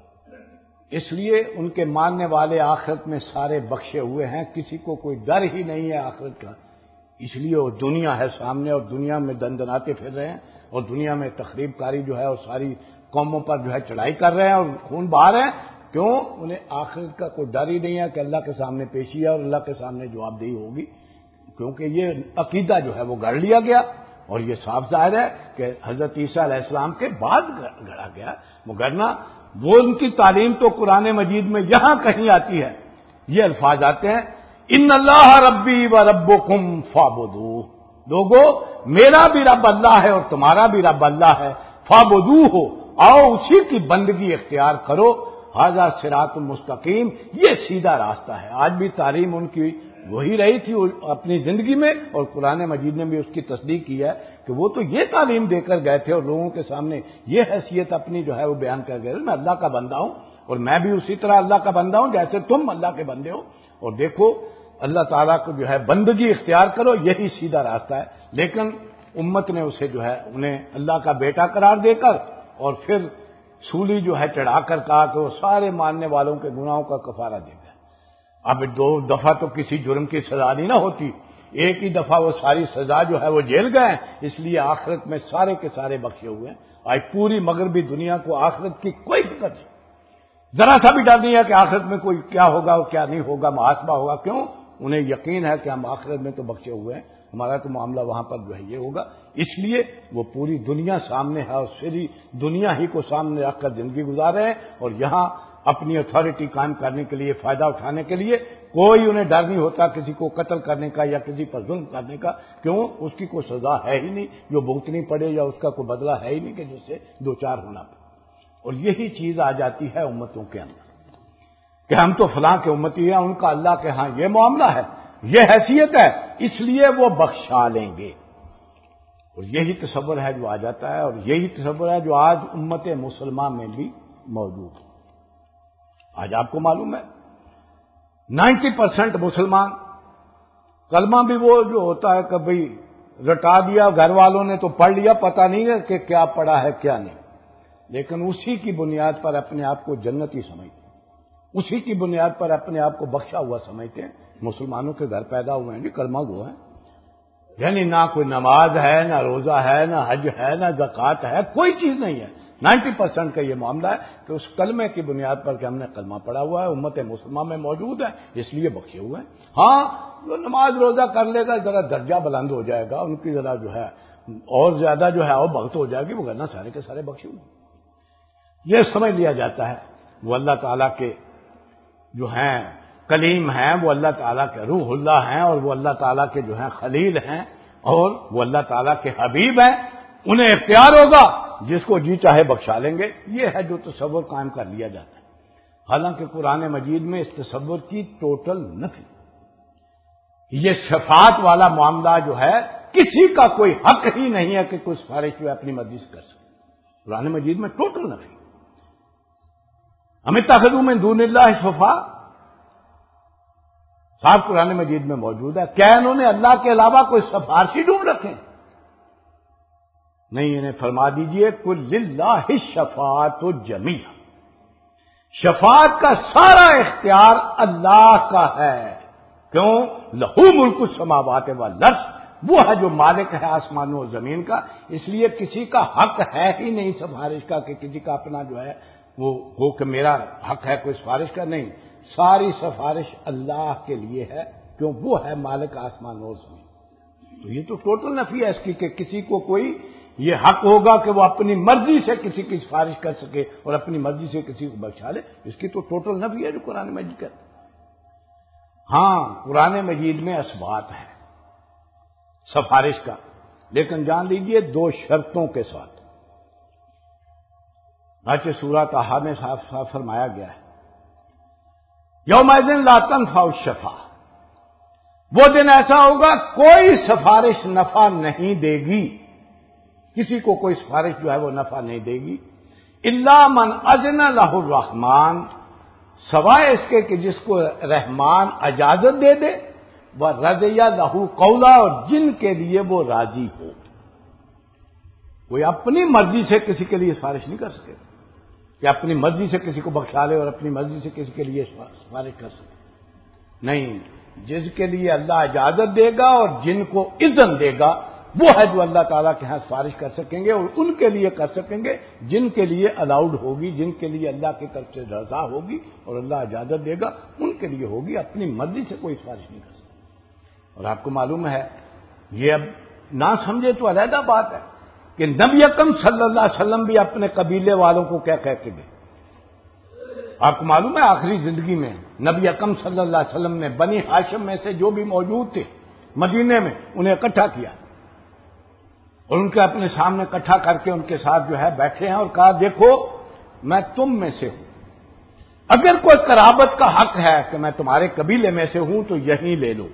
اس لیے ان کے ماننے والے آخرت میں سارے بخشے ہوئے ہیں، کسی کو کوئی ڈر ہی نہیں ہے آخرت کا۔ اس لیے وہ دنیا ہے سامنے اور دنیا میں دندناتے پھر رہے ہیں اور دنیا میں تخریب کاری جو ہے اور ساری قوموں پر جو ہے چڑھائی کر رہے ہیں اور خون بہا رہے ہیں۔ کیوں؟ انہیں آخرت کا کوئی ڈر ہی نہیں ہے کہ اللہ کے سامنے پیشی ہے اور اللہ کے سامنے جواب دہی ہوگی، کیونکہ یہ عقیدہ جو ہے وہ گڑھ لیا گیا اور یہ صاف ظاہر ہے کہ حضرت عیسیٰ علیہ السلام کے بعد گڑھا گیا، مگرنہ وہ ان کی تعلیم تو قرآن مجید میں یہاں کہیں آتی ہے، یہ الفاظ آتے ہیں ان اللہ ربی و ربکم فاعبدوہ، لوگو میرا بھی رب اللہ ہے اور تمہارا بھی رب اللہ ہے، فاعبدوہ، آؤ اسی کی بندگی اختیار کرو، ھذا صراط مستقیم، یہ سیدھا راستہ ہے۔ آج بھی تعلیم ان کی وہی رہی تھی اپنی زندگی میں، اور قرآن مجید نے بھی اس کی تصدیق کی ہے کہ وہ تو یہ تعلیم دے کر گئے تھے اور لوگوں کے سامنے یہ حیثیت اپنی جو ہے وہ بیان کر گئے، میں اللہ کا بندہ ہوں اور میں بھی اسی طرح اللہ کا بندہ ہوں جیسے تم اللہ کے بندے ہو، اور دیکھو اللہ تعالیٰ کو جو ہے بندگی اختیار کرو، یہی سیدھا راستہ ہے۔ لیکن امت نے اسے جو ہے انہیں اللہ کا بیٹا قرار دے کر اور پھر سولی جو ہے چڑھا کر کہا کہ وہ سارے ماننے والوں کے گناہوں کا کفارہ دے گا۔ اب دو دفعہ تو کسی جرم کی سزا نہیں نہ ہوتی، ایک ہی دفعہ وہ ساری سزا جو ہے وہ جیل گئے، اس لیے آخرت میں سارے کے سارے بخشے ہوئے ہیں۔ آج پوری مغربی دنیا کو آخرت کی کوئی فکر نہیں، ذرا سا بھی ڈر نہیں ہے کہ آخرت میں کوئی کیا ہوگا اور کیا نہیں ہوگا، محاسبہ ہوگا۔ کیوں؟ انہیں یقین ہے کہ ہم آخرت میں تو بخشے ہوئے ہیں، ہمارا تو معاملہ وہاں پر جو ہے یہ ہوگا، اس لیے وہ پوری دنیا سامنے ہے اور ساری دنیا ہی کو سامنے رکھ کر زندگی گزار رہے ہیں، اور یہاں اپنی اتھارٹی قائم کرنے کے لیے، فائدہ اٹھانے کے لیے کوئی انہیں ڈر نہیں ہوتا کسی کو قتل کرنے کا یا کسی پر ظلم کرنے کا۔ کیوں؟ اس کی کوئی سزا ہے ہی نہیں جو بھگتنی پڑے، یا اس کا کوئی بدلہ ہے ہی نہیں کہ جس سے دو چار ہونا پڑے۔ اور یہی چیز آ جاتی ہے امتوں کے اندر کہ ہم تو فلاں کے امتی ہیں، ان کا اللہ کے ہاں یہ معاملہ ہے، یہ حیثیت ہے، اس لیے وہ بخشا لیں گے۔ اور یہی تصور ہے جو آ جاتا ہے، اور یہی تصور ہے جو آج امت مسلمہ میں بھی موجود ہے۔ آج آپ کو معلوم ہے 90% مسلمان، کلمہ بھی وہ جو ہوتا ہے کہ بھئی رٹا دیا گھر والوں نے تو پڑھ لیا، پتہ نہیں ہے کہ کیا پڑھا ہے کیا نہیں، لیکن اسی کی بنیاد پر اپنے آپ کو جنتی سمجھتے ہیں، اسی کی بنیاد پر اپنے آپ کو بخشا ہوا سمجھتے ہیں۔ مسلمانوں کے گھر پیدا ہوئے ہیں جی، کلمہ گو ہیں، یعنی نہ کوئی نماز ہے، نہ روزہ ہے، نہ حج ہے، نہ زکوٰۃ ہے، کوئی چیز نہیں ہے۔ 90% کا یہ معاملہ ہے کہ اس کلمے کی بنیاد پر کہ ہم نے کلمہ پڑھا ہوا ہے، امت مسلمہ میں موجود ہے، اس لیے بخشے ہوئے ہیں۔ ہاں جو نماز روزہ کر لے گا ذرا درجہ بلند ہو جائے گا، ان کی ذرا جو ہے اور زیادہ جو ہے اور بخت ہو جائے گی، وہ ورنہ سارے کے سارے بخشے ہوئے۔ یہ سمجھ لیا جاتا ہے وہ اللہ تعالیٰ کے جو ہیں کلیم ہیں، وہ اللہ تعالیٰ کے روح اللہ ہیں، اور وہ اللہ تعالیٰ کے جو ہیں خلیل ہیں، اور وہ اللہ تعالیٰ کے حبیب ہیں، انہیں اختیار ہوگا جس کو جی چاہے بخشا لیں گے۔ یہ ہے جو تصور قائم کر لیا جاتا ہے، حالانکہ قرآن مجید میں اس تصور کی ٹوٹل نفی، یہ شفاعت والا معاملہ جو ہے کسی کا کوئی حق ہی نہیں ہے کہ کوئی سفارش جو ہے اپنی مرضی سے کر سکے، قرآن مجید میں ٹوٹل نفی۔ اتخذوا من دون اللہ شفعاء صاحب قرآن مجید میں موجود ہے، کیا انہوں نے اللہ کے علاوہ کوئی سفارشی ڈھونڈ رکھے؟ نہیں، انہیں فرما دیجئے قل للہ الشفاعۃ جمیعا، شفاعت کا سارا اختیار اللہ کا ہے۔ کیوں؟ لہو ملک السماوات والارض، وہ ہے جو مالک ہے آسمانوں اور زمین کا، اس لیے کسی کا حق ہے ہی نہیں سفارش کا کہ کسی کا اپنا جو ہے وہ ہو کہ میرا حق ہے کوئی سفارش کا، نہیں، ساری سفارش اللہ کے لیے ہے، کیوں؟ وہ ہے مالک آسمان اور زمین۔ تو یہ تو ٹوٹل نفی ہے اس کی کہ کسی کو کوئی یہ حق ہوگا کہ وہ اپنی مرضی سے کسی کی سفارش کر سکے اور اپنی مرضی سے کسی کو بخشا لے، اس کی تو ٹوٹل نفی ہے جو قرآن مجید کا۔ ہاں قرآن مجید میں اثبات ہے سفارش کا، لیکن جان لیجئے دو شرطوں کے ساتھ۔ سورہ طٰہٰ میں صاف فرمایا گیا ہے یومئذ لا تنفع الشفاعۃ، وہ دن ایسا ہوگا کوئی سفارش نفع نہیں دے گی، کسی کو کوئی سفارش جو ہے وہ نفع نہیں دے گی، الا من اذن لہ الرحمن، سوائے اس کے کہ جس کو رحمان اجازت دے دے، وہ رضی لہ قولا، اور جن کے لیے وہ راضی ہو۔ کوئی اپنی مرضی سے کسی کے لیے سفارش نہیں کر سکے کہ اپنی مرضی سے کسی کو بخشا لے اور اپنی مرضی سے کسی کے لیے سفارش کر سکے، نہیں، جس کے لیے اللہ اجازت دے گا اور جن کو اذن دے گا وہ ہے جو اللہ تعالیٰ کے ہاں سفارش کر سکیں گے، اور ان کے لیے کر سکیں گے جن کے لیے الاؤڈ ہوگی، جن کے لیے اللہ کی طرف سے رضا ہوگی اور اللہ اجازت دے گا ان کے لیے ہوگی، اپنی مرضی سے کوئی سفارش نہیں کر سکتا۔ اور آپ کو معلوم ہے یہ اب نہ سمجھے تو علیحدہ بات ہے کہ نبی اکرم صلی اللہ علیہ وسلم بھی اپنے قبیلے والوں کو کیا کہہ کے گئے۔ آپ کو معلوم ہے آخری زندگی میں نبی اکرم صلی اللہ علیہ وسلم نے بنی ہاشم میں سے جو بھی موجود تھے مدینے میں انہیں اکٹھا کیا اور ان کے اپنے سامنے اکٹھا کر کے ان کے ساتھ جو ہے بیٹھے ہیں اور کہا دیکھو میں تم میں سے ہوں، اگر کوئی قرابت کا حق ہے کہ میں تمہارے قبیلے میں سے ہوں تو یہی لے لو،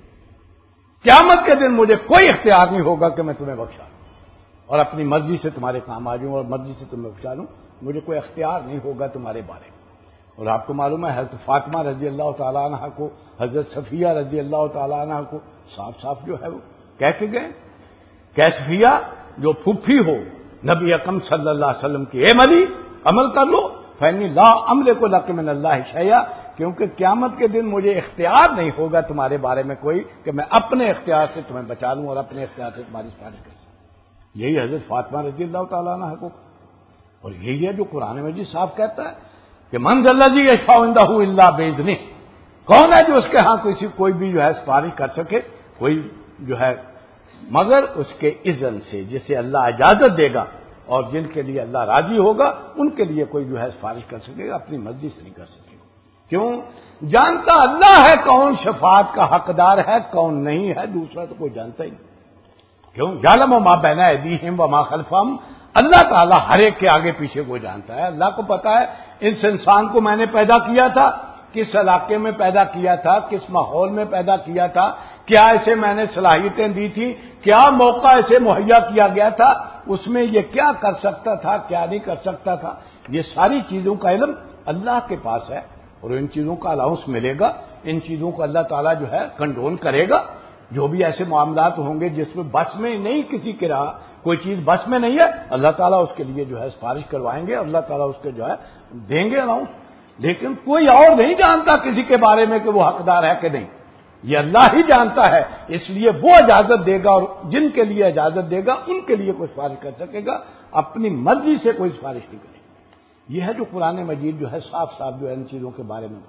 قیامت کے دن مجھے کوئی اختیار نہیں ہوگا کہ میں تمہیں بخشا اور اپنی مرضی سے تمہارے کام آ جاؤں اور مرضی سے تمہیں بخشا لوں، مجھے کوئی اختیار نہیں ہوگا تمہارے بارے میں۔ اور آپ کو معلوم ہے حضرت فاطمہ رضی اللہ تعالیٰ عنہ کو، حضرت صفیہ رضی اللہ تعالیٰ عنہ کو صاف صاف جو ہے وہ کہہ کے گئے کہ صفیہ جو پھوپھی ہو نبی اکرم صلی اللہ علیہ وسلم کی، اے ملی عمل کر لو، فإنی لا املک لک من اللہ شیئا، کیونکہ قیامت کے دن مجھے اختیار نہیں ہوگا تمہارے بارے میں کوئی کہ میں اپنے اختیار سے تمہیں بچا لوں اور اپنے اختیار سے تمہاری سفارش کر سکوں۔ یہی حضرت فاطمہ رضی اللہ تعالیٰ عنہ کو، اور یہی ہے جو قرآن مجید صاف کہتا ہے کہ من ذا الذی یشفع عندہ الا باذنہ، کون ہے جو اس کے ہاں کوئی بھی جو ہے سفارش کر سکے، کوئی جو ہے مگر اس کے اذن سے، جسے اللہ اجازت دے گا، اور جن کے لیے اللہ راضی ہوگا ان کے لیے کوئی جو ہے سفارش کر سکے گا، اپنی مرضی سے نہیں کر سکے گا۔ کیوں؟ جانتا اللہ ہے کون شفاعت کا حقدار ہے کون نہیں ہے، دوسرا تو کوئی جانتا ہی نہیں۔ کیوں؟ یعلم ما بین ایدیہم وما خلفہم، اللہ تعالیٰ ہر ایک کے آگے پیچھے کو جانتا ہے۔ اللہ کو پتا ہے اس انسان کو میں نے پیدا کیا تھا، کس علاقے میں پیدا کیا تھا، کس ماحول میں پیدا کیا تھا، کیا اسے میں نے صلاحیتیں دی تھی، کیا موقع اسے مہیا کیا گیا تھا، اس میں یہ کیا کر سکتا تھا کیا نہیں کر سکتا تھا، یہ ساری چیزوں کا علم اللہ کے پاس ہے، اور ان چیزوں کا الاؤنس ملے گا، ان چیزوں کو اللہ تعالیٰ جو ہے کنٹرول کرے گا۔ جو بھی ایسے معاملات ہوں گے جس میں بس میں نہیں کسی کے رہا، کوئی چیز بس میں نہیں ہے، اللہ تعالیٰ اس کے لیے جو ہے سفارش کروائیں گے، اللہ تعالیٰ اس کے جو ہے دیں گے الاؤنس، لیکن کوئی اور نہیں جانتا کسی کے بارے میں کہ وہ حقدار ہے کہ نہیں، یہ اللہ ہی جانتا ہے، اس لیے وہ اجازت دے گا اور جن کے لیے اجازت دے گا ان کے لیے کوئی سفارش کر سکے گا، اپنی مرضی سے کوئی سفارش نہیں کرے گا۔ یہ ہے جو قرآن مجید جو ہے صاف صاف جو ہے ان چیزوں کے بارے میں۔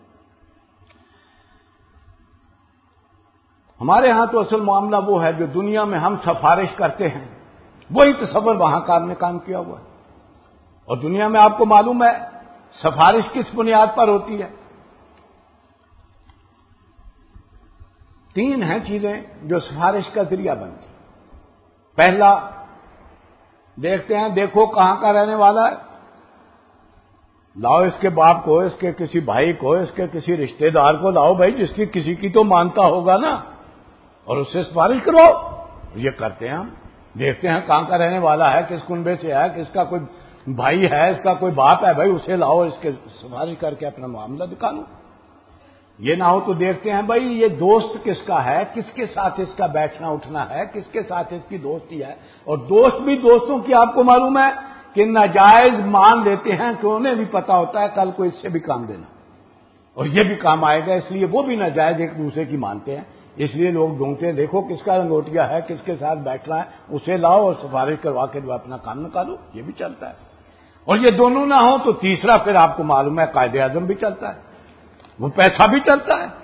ہمارے ہاں تو اصل معاملہ وہ ہے جو دنیا میں ہم سفارش کرتے ہیں وہی تصور وہاں کام نے کام کیا ہوا ہے، اور دنیا میں آپ کو معلوم ہے سفارش کس بنیاد پر ہوتی ہے؟ 3 ہیں چیزیں جو سفارش کا ذریعہ بنتی۔ پہلا، دیکھتے ہیں دیکھو کہاں کا رہنے والا ہے، لاؤ اس کے باپ کو، اس کے کسی بھائی کو، اس کے کسی رشتہ دار کو لاؤ بھائی جس کی کسی کی تو مانتا ہوگا نا، اور اس سے سفارش کرواؤ۔ یہ کرتے ہیں ہم، دیکھتے ہیں کہاں کا رہنے والا ہے، کس کنبے سے ہے، کس کا کوئی بھائی ہے، اس کا کوئی باپ ہے، بھائی اسے لاؤ، اس کے سفارش کر کے اپنا معاملہ دکھا لو۔ یہ نہ ہو تو دیکھتے ہیں بھائی یہ دوست کس کا ہے، کس کے ساتھ اس کا بیٹھنا اٹھنا ہے، کس کے ساتھ اس کی دوستی ہے، اور دوست بھی دوستوں کی آپ کو معلوم ہے کہ ناجائز مان لیتے ہیں کہ انہیں بھی پتا ہوتا ہے کل کو اس سے بھی کام دینا اور یہ بھی کام آئے گا، اس لیے وہ بھی ناجائز ایک دوسرے کی مانتے ہیں، اس لیے لوگ ڈھونڈتے ہیں دیکھو کس کا لنگوٹیا ہے، کس کے ساتھ بیٹھنا ہے، اسے لاؤ اور سفارش کروا کے جو اپنا کام نکالو، یہ بھی چلتا ہے۔ اور یہ دونوں نہ ہوں تو تیسرا پھر آپ کو معلوم ہے قائد اعظم بھی چلتا ہے، وہ پیسہ بھی چلتا ہے،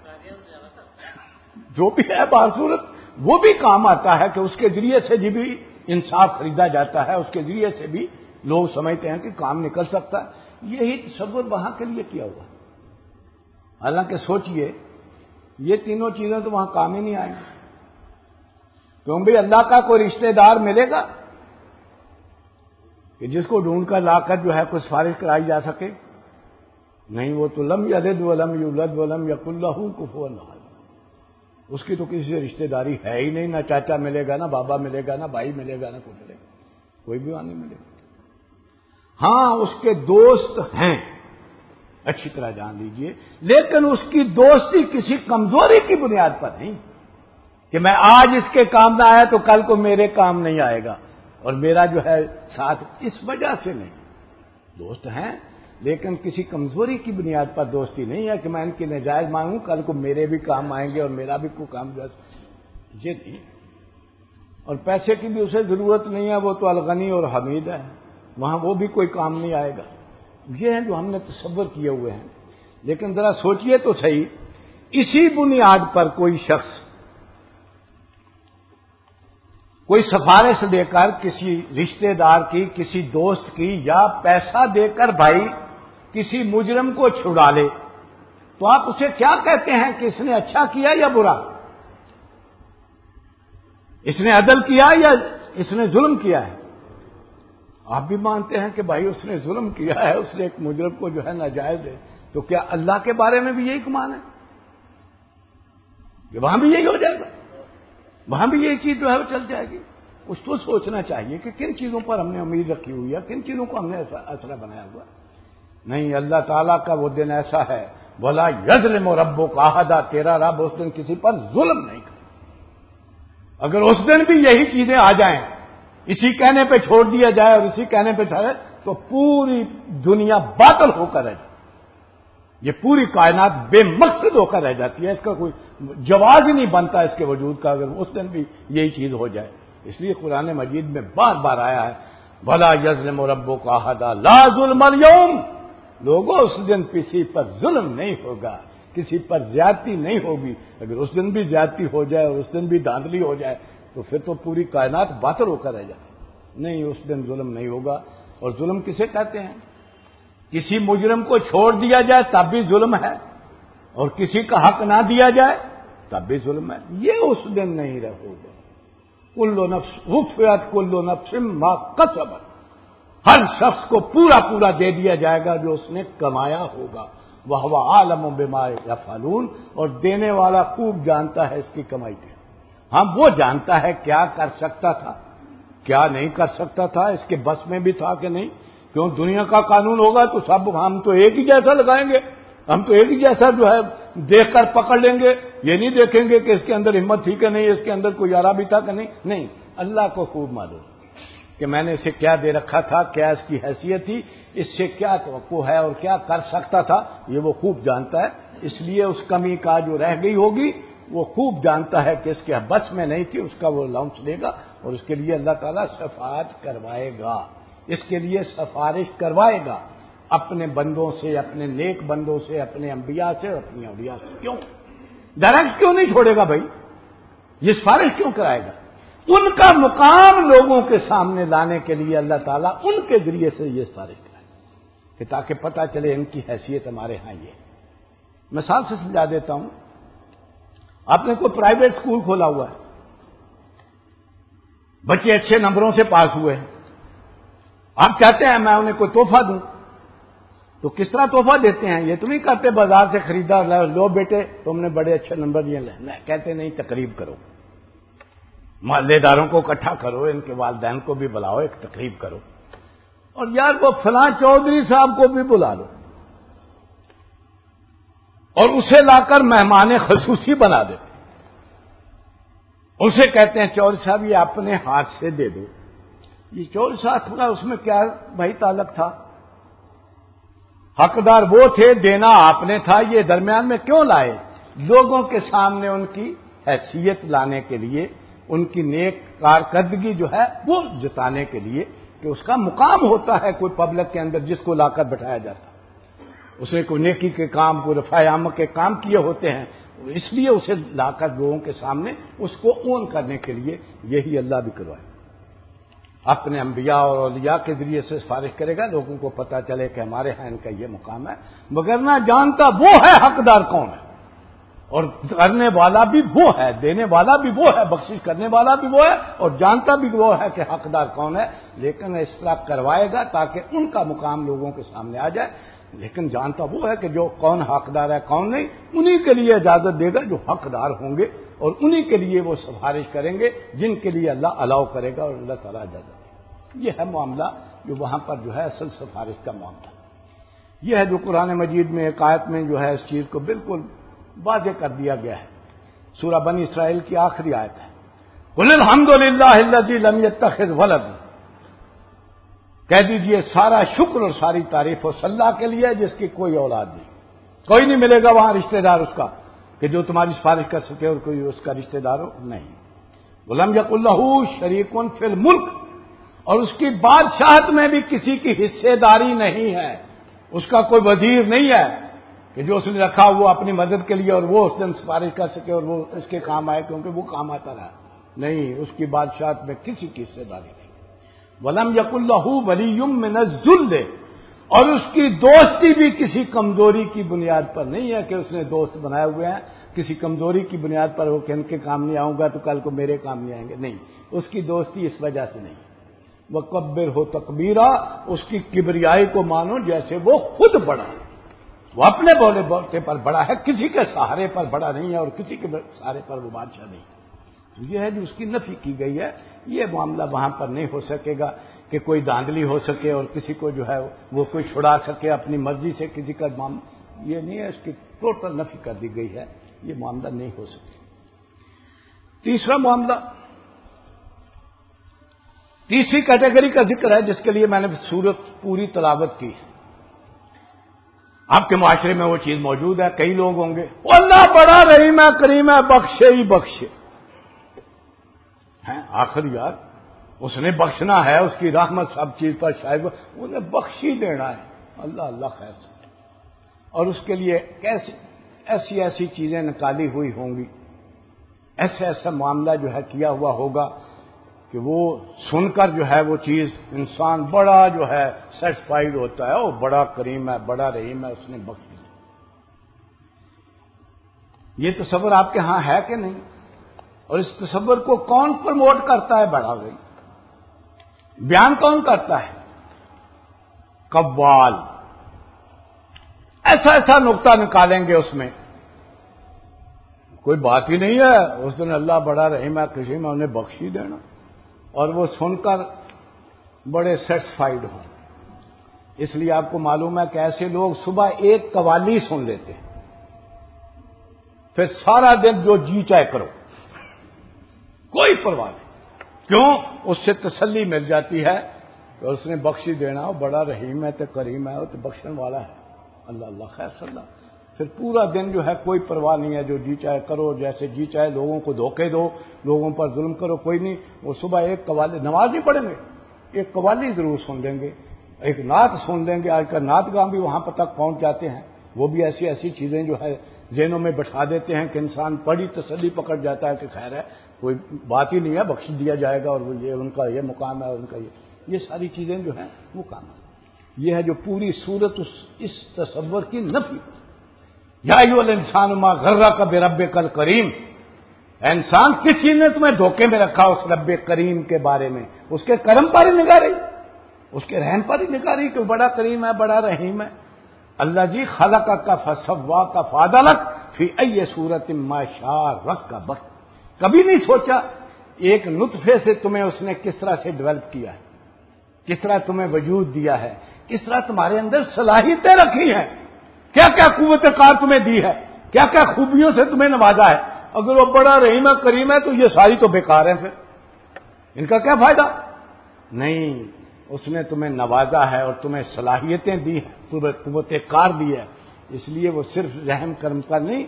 جو بھی ہے بصورت وہ بھی کام آتا ہے کہ اس کے ذریعے سے بھی انصاف خریدا جاتا ہے، اس کے ذریعے سے بھی لوگ سمجھتے ہیں کہ کام نکل سکتا ہے۔ یہی تصور وہاں کے لیے کیا ہوا، حالانکہ سوچئے یہ تینوں چیزیں تو وہاں کام ہی نہیں آئیں گی، کیوں بھی اللہ کا کوئی رشتہ دار ملے گا کہ جس کو ڈھونڈ کر لا کر جو ہے کوئی سفارش کرائی جا سکے؟ نہیں، وہ تو لم یلد ولم یولد ولم یکن لہ کفوا احد، اس کی تو کسی سے رشتہ داری ہے ہی نہیں، نہ چاچا ملے گا، نہ بابا ملے گا، نہ بھائی ملے گا، نہ کوئی ملے گا، کوئی بھی وہاں نہیں ملے گا۔ ہاں اس کے دوست ہیں، اچھی طرح جان لیجئے، لیکن اس کی دوستی کسی کمزوری کی بنیاد پر نہیں کہ میں آج اس کے کام نہ آیا تو کل کو میرے کام نہیں آئے گا اور میرا جو ہے ساتھ، اس وجہ سے نہیں۔ دوست ہیں لیکن کسی کمزوری کی بنیاد پر دوستی نہیں ہے کہ میں ان کی نجائز مانگوں کل کو میرے بھی کام آئیں گے اور میرا بھی کوئی کام جو ہے یہ نہیں۔ اور پیسے کی بھی اسے ضرورت نہیں ہے، وہ تو الغنی اور حمید ہے، وہاں وہ بھی کوئی کام نہیں آئے گا۔ یہ ہیں جو ہم نے تصور کیے ہوئے ہیں، لیکن ذرا سوچئے تو صحیح، اسی بنیاد پر کوئی شخص کوئی سفارش دے کر کسی رشتہ دار کی، کسی دوست کی، یا پیسہ دے کر بھائی کسی مجرم کو چھڑا لے تو آپ اسے کیا کہتے ہیں کہ اس نے اچھا کیا یا برا؟ اس نے عدل کیا یا اس نے ظلم کیا ہے؟ آپ بھی مانتے ہیں کہ بھائی اس نے ظلم کیا ہے، اس نے ایک مجرم کو جو ہے ناجائز ہے، تو کیا اللہ کے بارے میں بھی یہی گمان ہے کہ وہاں بھی یہی ہو جائے گا، وہاں بھی یہی چیز جو ہے وہ چل جائے گی؟ کچھ تو سوچنا چاہیے کہ کن چیزوں پر ہم نے امید رکھی ہوئی ہے، کن چیزوں کو ہم نے اسرا بنایا ہوا۔ نہیں، اللہ تعالیٰ کا وہ دن ایسا ہے، بولا یظلم ربک احدا، تیرا رب اس دن کسی پر ظلم نہیں کرے۔ اگر اس دن بھی یہی چیزیں آ جائیں، اسی کہنے پہ چھوڑ دیا جائے اور اسی کہنے پہ ٹھہرے، تو پوری دنیا باطل ہو کر رہ جائے، یہ پوری کائنات بے مقصد ہو کر رہ جاتی ہے، اس کا کوئی جواز ہی نہیں بنتا اس کے وجود کا اگر اس دن بھی یہی چیز ہو جائے۔ اس لیے قرآن مجید میں بار بار آیا ہے بھلا یظلم ربک احدا لا ظلم اليوم، لوگوں اس دن کسی پر ظلم نہیں ہوگا، کسی پر زیادتی نہیں ہوگی۔ اگر اس دن بھی زیادتی ہو جائے اور اس دن بھی دھاندلی ہو جائے تو پھر تو پوری کائنات باطل ہو کر رہ جائے۔ نہیں، اس دن ظلم نہیں ہوگا۔ اور ظلم کسے کہتے ہیں؟ کسی مجرم کو چھوڑ دیا جائے تب بھی ظلم ہے، اور کسی کا حق نہ دیا جائے تب بھی ظلم ہے، یہ اس دن نہیں ہوگا۔ کل نفس وفیت کل نفس ما کسبت، ہر شخص کو پورا پورا دے دیا جائے گا جو اس نے کمایا ہوگا۔ وَهُوَ عَالِمٌ بِمَا يَفْعَلُونَ، اور دینے والا خوب جانتا ہے اس کی کمائی کے۔ ہاں وہ جانتا ہے کیا کر سکتا تھا، کیا نہیں کر سکتا تھا، اس کے بس میں بھی تھا کہ نہیں۔ کیوں دنیا کا قانون ہوگا تو سب ہم تو ایک ہی جیسا لگائیں گے، ہم تو ایک ہی جیسا جو ہے دیکھ کر پکڑ لیں گے، یہ نہیں دیکھیں گے کہ اس کے اندر ہمت تھی کہ نہیں، اس کے اندر کوئی عرابی تھا کہ نہیں۔ نہیں، اللہ کو خوب معلوم کہ میں نے اسے کیا دے رکھا تھا، کیا اس کی حیثیت تھی، اس سے کیا توقع ہے اور کیا کر سکتا تھا، یہ وہ خوب جانتا ہے۔ اس لیے اس کمی کا جو رہ گئی ہوگی وہ خوب جانتا ہے کہ اس کے بس میں نہیں تھی، اس کا وہ الاؤنس دے گا، اور اس کے لیے اللہ تعالیٰ شفاعت کروائے گا، اس کے لیے سفارش کروائے گا اپنے بندوں سے، اپنے نیک بندوں سے، اپنے انبیاء سے، اپنی اولیاء سے۔ کیوں ڈائریکٹ کیوں نہیں چھوڑے گا بھائی؟ یہ سفارش کیوں کرائے گا؟ ان کا مقام لوگوں کے سامنے لانے کے لیے اللہ تعالیٰ ان کے ذریعے سے یہ سفارش کرائے کہ تاکہ پتہ چلے ان کی حیثیت ہمارے ہاں یہ۔ مثال سے سمجھا دیتا ہوں، آپ نے کوئی پرائیویٹ اسکول کھولا ہوا ہے، بچے اچھے نمبروں سے پاس ہوئے ہیں، آپ چاہتے ہیں میں انہیں کوئی تحفہ دوں، تو کس طرح تحفہ دیتے ہیں؟ یہ تو نہیں کہتے بازار سے خریدا لو بیٹے تم نے بڑے اچھے نمبر لیے، کہتے نہیں تقریب کرو، محلے داروں کو اکٹھا کرو، ان کے والدین کو بھی بلاؤ، ایک تقریب کرو، اور یار وہ فلاں چودھری صاحب کو بھی بلا لو، اور اسے لا کر مہمان خصوصی بنا دیتے، اسے کہتے ہیں چودھری صاحب یہ اپنے ہاتھ سے دے دو۔ یہ چودھری صاحب کا اس میں کیا بھائی تعلق تھا؟ حقدار وہ تھے، دینا آپ نے تھا، یہ درمیان میں کیوں لائے؟ لوگوں کے سامنے ان کی حیثیت لانے کے لیے، ان کی نیک کارکردگی جو ہے وہ جتانے کے لیے کہ اس کا مقام ہوتا ہے کوئی پبلک کے اندر جس کو لا کر بٹھایا جاتا ہے، اس نے کوئی نیکی کے کام، کوئی رفع عامہ کے کام کیے ہوتے ہیں، اس لیے اسے لا کر لوگوں کے سامنے اس کو اون کرنے کے لیے یہی اللہ بھی کروائے، اپنے انبیاء اور اولیاء کے ذریعے سے سفارش کرے گا، لوگوں کو پتہ چلے کہ ہمارے ہاں ان کا یہ مقام ہے، مگر نہ جانتا وہ ہے حقدار کون ہے، اور کرنے والا بھی وہ ہے، دینے والا بھی وہ ہے، بخشش کرنے والا بھی وہ ہے، اور جانتا بھی وہ ہے کہ حقدار کون ہے، لیکن اس طرح کروائے گا تاکہ ان کا مقام لوگوں کے سامنے آ جائے۔ لیکن جانتا وہ ہے کہ جو کون حقدار ہے کون نہیں، انہی کے لیے اجازت دے گا جو حقدار ہوں گے، اور انہی کے لیے وہ سفارش کریں گے جن کے لیے اللہ الاؤ کرے گا اور اللہ تعالیٰ اجازت دے گا۔ یہ ہے معاملہ جو وہاں پر جو ہے اصل سفارش کا معاملہ۔ یہ ہے جو قرآن مجید میں ایک آیت میں جو ہے اس چیز کو بالکل واضح کر دیا گیا ہے۔ سورہ بنی اسرائیل کی آخری آیت ہے، قُلِ الْحَمْدُ لِلَّهِ الَّذِي لَمْ يَتَّخِذْ وَلَدًا، کہہ دیجئے سارا شکر اور ساری تعریف اس اللہ کے لیے جس کی کوئی اولاد نہیں، کوئی نہیں ملے گا وہاں رشتہ دار اس کا کہ جو تمہاری سفارش کر سکے اور کوئی اس کا رشتہ دار ہو، نہیں۔ وَلَمْ يَكُن لَّهُ شَرِيكٌ فِي الْمُلْكِ، اور اس کی بادشاہت میں بھی کسی کی حصے داری نہیں ہے، اس کا کوئی وزیر نہیں ہے کہ جو اس نے رکھا وہ اپنی مدد کے لیے اور وہ اس دن سفارش کر سکے اور وہ اس کے کام آئے کیونکہ وہ کام آتا رہا، نہیں، اس کی بادشاہت میں کسی کی حصے داری نہیں۔ وَلَمْ يَكُن لَّهُ وَلِيٌّ مِّنَ الذُّلِّ، اور اس کی دوستی بھی کسی کمزوری کی بنیاد پر نہیں ہے کہ اس نے دوست بنائے ہوئے ہیں کسی کمزوری کی بنیاد پر وہ کہ ان کے کام نہیں آؤں گا تو کل کو میرے کام نہیں آئیں گے، نہیں، اس کی دوستی اس وجہ سے نہیں۔ وَكَبِّرْهُ تَكْبِيرًا، اس کی کبریائی کو مانو جیسے وہ خود بڑا ہے، وہ اپنے بولے بولتے پر بڑا ہے، کسی کے سہارے پر بڑا نہیں ہے اور کسی کے سہارے پر وہ بادشاہ نہیں ہے۔ تو یہ ہے جو اس کی نفی کی گئی ہے، یہ معاملہ وہاں پر نہیں ہو سکے گا کہ کوئی دھاندلی ہو سکے اور کسی کو جو ہے وہ کوئی چھڑا سکے اپنی مرضی سے کسی کا معاملہ، یہ نہیں ہے، اس کی ٹوٹل نفی کر دی گئی ہے، یہ معاملہ نہیں ہو سکے۔ تیسرا معاملہ، تیسری کیٹیگری کا ذکر ہے جس کے لیے میں نے سورت پوری تلاوت کی ہے۔ آپ کے معاشرے میں وہ چیز موجود ہے، کئی لوگ ہوں گے وہ اللہ بڑا رحیم ہے کریم ہے بخشے ہی بخشے ہیں، آخر یار اس نے بخشنا ہے، اس کی رحمت سب چیز پر شائع، انہیں بخش ہی دینا ہے، اللہ اللہ خیر سے، اور اس کے لیے کیسے ایسی ایسی چیزیں نکالی ہوئی ہوں گی، ایسا معاملہ جو ہے کیا ہوا ہوگا کہ وہ سن کر جو ہے وہ چیز انسان بڑا جو ہے سیٹسفائیڈ ہوتا ہے، وہ بڑا کریم ہے بڑا رحیم ہے، اس نے بخش دیا۔ یہ تصور آپ کے ہاں ہے کہ نہیں؟ اور اس تصور کو کون پروموٹ کرتا ہے، بڑھا گئی بیان کون کرتا ہے؟ قوال، ایسا نقطہ نکالیں گے اس میں کوئی بات ہی نہیں ہے، اس دن اللہ بڑا رحیم ہے کسی میں انہیں بخش ہی دینا، اور وہ سن کر بڑے سیٹسفائیڈ ہوں۔ اس لیے آپ کو معلوم ہے کہ ایسے لوگ صبح ایک قوالی سن لیتے ہیں، پھر سارا دن جو جی چاہے کرو، کوئی پرواہ نہیں، کیوں؟ اس سے تسلی مل جاتی ہے کہ اس نے بخش ہی دینا، وہ بڑا رحیم ہے تو کریم ہے، وہ تو بخشنے والا ہے، اللہ اللہ خیر صلی اللہ۔ پھر پورا دن جو ہے کوئی پرواہ نہیں ہے، جو جی چاہے کرو، جیسے جی چاہے لوگوں کو دھوکے دو، لوگوں پر ظلم کرو، کوئی نہیں۔ وہ صبح ایک قوالی، نماز نہیں پڑھیں گے، ایک قوالی ضرور سن لیں گے، ایک نعت سن لیں گے۔ آج کل نعت گاہ بھی وہاں پر تک پہنچ جاتے ہیں، وہ بھی ایسی چیزیں جو ہے ذہنوں میں بٹھا دیتے ہیں کہ انسان بڑی تسلی پکڑ جاتا ہے کہ خیر ہے کوئی بات ہی نہیں ہے، بخش دیا جائے گا، اور یہ ان کا یہ مقام ہے، ان کا یہ ساری چیزیں جو ہیں وہ کام ہے۔ یہ ہے جو پوری صورت اس تصور کی نفی۔ یا ایھا الانسان ما غرک بربک الکریم، اے انسان کس چیز نے تمہیں دھوکے میں رکھا اس رب کریم کے بارے میں؟ اس کے کرم پر ہی نگاہ رہی، اس کے رحم پر ہی نگاہ رہی کہ بڑا کریم ہے بڑا رحیم ہے۔ اللہ جی خلقک فسواک فعدلک فی ای صورت ما شاء رکبک، کبھی نہیں سوچا ایک نطفے سے تمہیں اس نے کس طرح سے ڈیولپ کیا ہے، کس طرح تمہیں وجود دیا ہے، کس طرح تمہارے اندر صلاحیتیں رکھی ہیں، کیا کیا قوت کار تمہیں دی ہے، کیا کیا خوبیوں سے تمہیں نوازا ہے۔ اگر وہ بڑا رحیم کریم ہے تو یہ ساری تو بیکار ہیں، پھر ان کا کیا فائدہ؟ نہیں، اس نے تمہیں نوازا ہے اور تمہیں صلاحیتیں دی ہیں، تمہیں قوت کار دی ہے، اس لیے وہ صرف رحم کرم کا نہیں،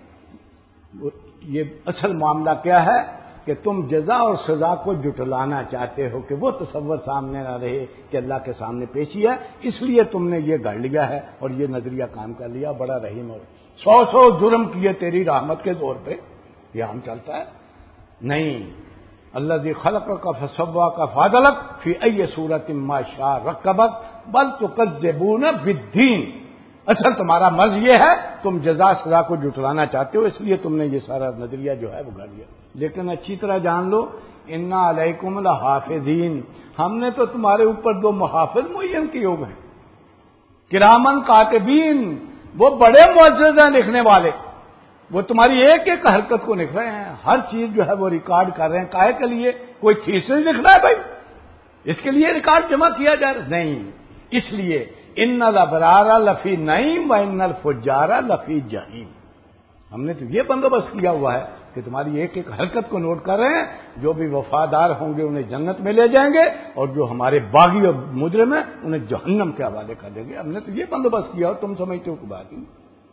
یہ اصل معاملہ کیا ہے کہ تم جزا اور سزا کو جٹلانا چاہتے ہو کہ وہ تصور سامنے نہ رہے کہ اللہ کے سامنے پیشی ہے، اس لیے تم نے یہ گھڑ لیا ہے اور یہ نظریہ کام کر لیا بڑا رحیم، اور 100 جرم کیے تیری رحمت کے زور پہ، یہ عام چلتا ہے۔ نہیں، اللہ ذی خلقک فسواک فعدلک فی ای صورت ما شاء رکبک بل تکذبون بالدین، اصل تمہارا مرض یہ ہے تم جزا سزا کو جٹلانا چاہتے ہو، اس لیے تم نے یہ سارا نظریہ جو ہے وہ گھڑ لیا۔ لیکن اچھی طرح جان لو انا علیکم لحافظین، ہم نے تو تمہارے اوپر 2 محافظ معین کیے ہوئے ہیں، کرامن کاتبین، وہ بڑے معزز ہیں لکھنے والے، وہ تمہاری ایک ایک حرکت کو لکھ رہے ہیں، ہر چیز جو ہے وہ ریکارڈ کر رہے ہیں. کاہے کے لیے؟ کوئی تھیسس لکھ رہا ہے بھائی اس کے لیے ریکارڈ جمع کیا جا رہا نہیں، اس لیے ان الابرار لفی نعیم و ان الفجار لفی جحیم. ہم نے تو یہ بندوبست کیا ہوا ہے کہ تمہاری ایک ایک حرکت کو نوٹ کر رہے ہیں، جو بھی وفادار ہوں گے انہیں جنت میں لے جائیں گے، اور جو ہمارے باغی اور مجرم ہیں انہیں جہنم کے حوالے کر دیں گے. ہم نے تو یہ بندوبست کیا ہو، تم سمجھتے ہو کہ بات ہی.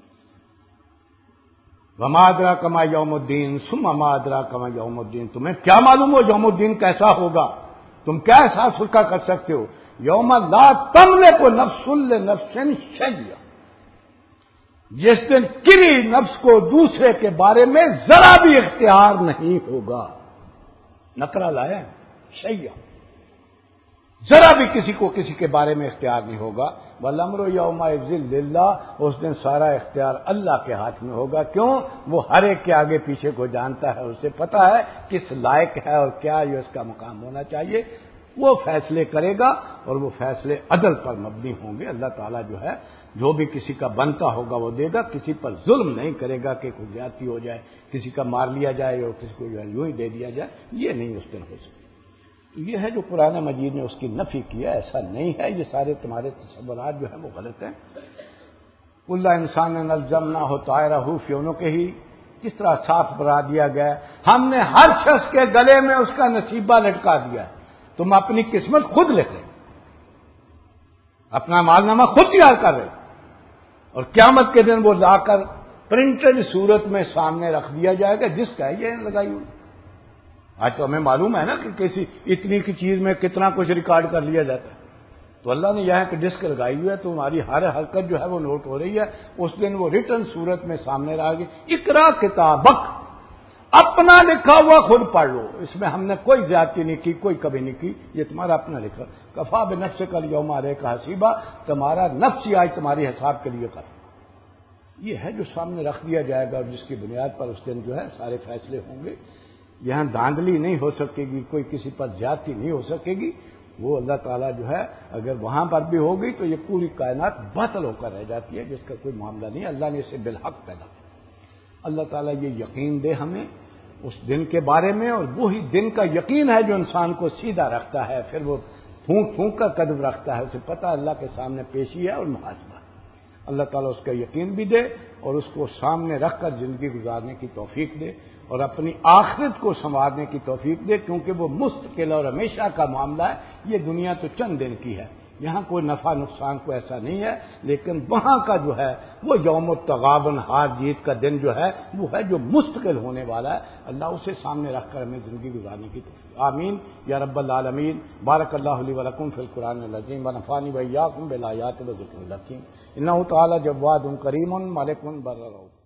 وما ادراک ما یوم الدین ثم ما ادراک ما یوم الدین، تمہیں کیا معلوم ہو یوم الدین کیسا ہوگا؟ تم کیا احساس اس کا کر سکتے ہو؟ یوم لا تملک نفس لنفس شیئا، جس دن کسی نفس کو دوسرے کے بارے میں ذرا بھی اختیار نہیں ہوگا. نکرہ لایا شیئا، ذرا بھی کسی کو کسی کے بارے میں اختیار نہیں ہوگا. والامر یومئذ للہ، اس دن سارا اختیار اللہ کے ہاتھ میں ہوگا. کیوں؟ وہ ہر ایک کے آگے پیچھے کو جانتا ہے، اسے پتا ہے کس لائق ہے اور کیا یہ اس کا مقام ہونا چاہیے. وہ فیصلے کرے گا اور وہ فیصلے عدل پر مبنی ہوں گے. اللہ تعالیٰ جو ہے جو بھی کسی کا بنتا ہوگا وہ دے گا، کسی پر ظلم نہیں کرے گا کہ کوئی زیادتی ہو جائے، کسی کا مار لیا جائے اور کسی کو یوں ہی دے دیا جائے. یہ نہیں اس دن ہو سکتا. یہ ہے جو قرآن مجید نے اس کی نفی کیا. ایسا نہیں ہے، یہ سارے تمہارے تصورات جو ہیں وہ غلط ہیں. کل انسان نلزمنا ہو طائرہ فی عنقہ، کس طرح صاف بنا دیا گیا، ہم نے ہر شخص کے گلے میں اس کا نصیبہ لٹکا دیا ہے. تم اپنی قسمت خود لکھ رہے، اپنا مالنامہ خود تیار کر رہے، اور قیامت کے دن وہ لا کر پرنٹڈ صورت میں سامنے رکھ دیا جائے گا. جس کا یہ لگائی ہوئی. آج تو ہمیں معلوم ہے نا کہ کسی اتنی کی چیز میں کتنا کچھ ریکارڈ کر لیا جاتا ہے. تو اللہ نے یہاں کہ ڈسک لگائی ہوئی ہے، تو ہماری ہر حرکت جو ہے وہ نوٹ ہو رہی ہے. اس دن وہ ریٹن صورت میں سامنے رہے گی. اقرا کتابک، اپنا لکھا ہوا خود پڑھ لو. اس میں ہم نے کوئی زیادتی نہیں کی، کوئی کبھی نہیں کی. یہ تمہارا اپنا لکھا. کفا بنفسک الیوم علیک حسیبا، تمہارا نفس ہی آج تمہاری حساب کے لیے کر. یہ ہے جو سامنے رکھ دیا جائے گا، اور جس کی بنیاد پر اس دن جو ہے سارے فیصلے ہوں گے. یہاں دھاندلی نہیں ہو سکے گی، کوئی کسی پر زیادتی نہیں ہو سکے گی. وہ اللہ تعالیٰ جو ہے اگر وہاں پر بھی ہوگی تو یہ پوری کائنات باطل ہو کر رہ جاتی ہے، جس کا کوئی معاملہ نہیں. اللہ نے اسے بالحق پیدا کیا. اللہ تعالیٰ یہ یقین دے ہمیں اس دن کے بارے میں، اور وہی دن کا یقین ہے جو انسان کو سیدھا رکھتا ہے. پھر وہ پھونک پھونک کر قدم رکھتا ہے. اسے پتہ اللہ کے سامنے پیشی ہے اور محاسبہ. اللہ تعالیٰ اس کا یقین بھی دے اور اس کو سامنے رکھ کر زندگی گزارنے کی توفیق دے، اور اپنی آخرت کو سنوارنے کی توفیق دے. کیونکہ وہ مستقل اور ہمیشہ کا معاملہ ہے. یہ دنیا تو چند دن کی ہے، یہاں کوئی نفع نقصان کو ایسا نہیں ہے. لیکن وہاں کا جو ہے وہ یوم التغابن، ہار جیت کا دن جو ہے وہ ہے جو مستقل ہونے والا ہے. اللہ اسے سامنے رکھ کر ہمیں زندگی گزارنے کی توفیق. آمین یا رب العالمین. بارک اللہ لی ولکم فی القرآن العظیم ونفعنی وإیاکم بالآیات والذکر الحکیم. انہ تعالی جواد کریم ملک بر رؤوف.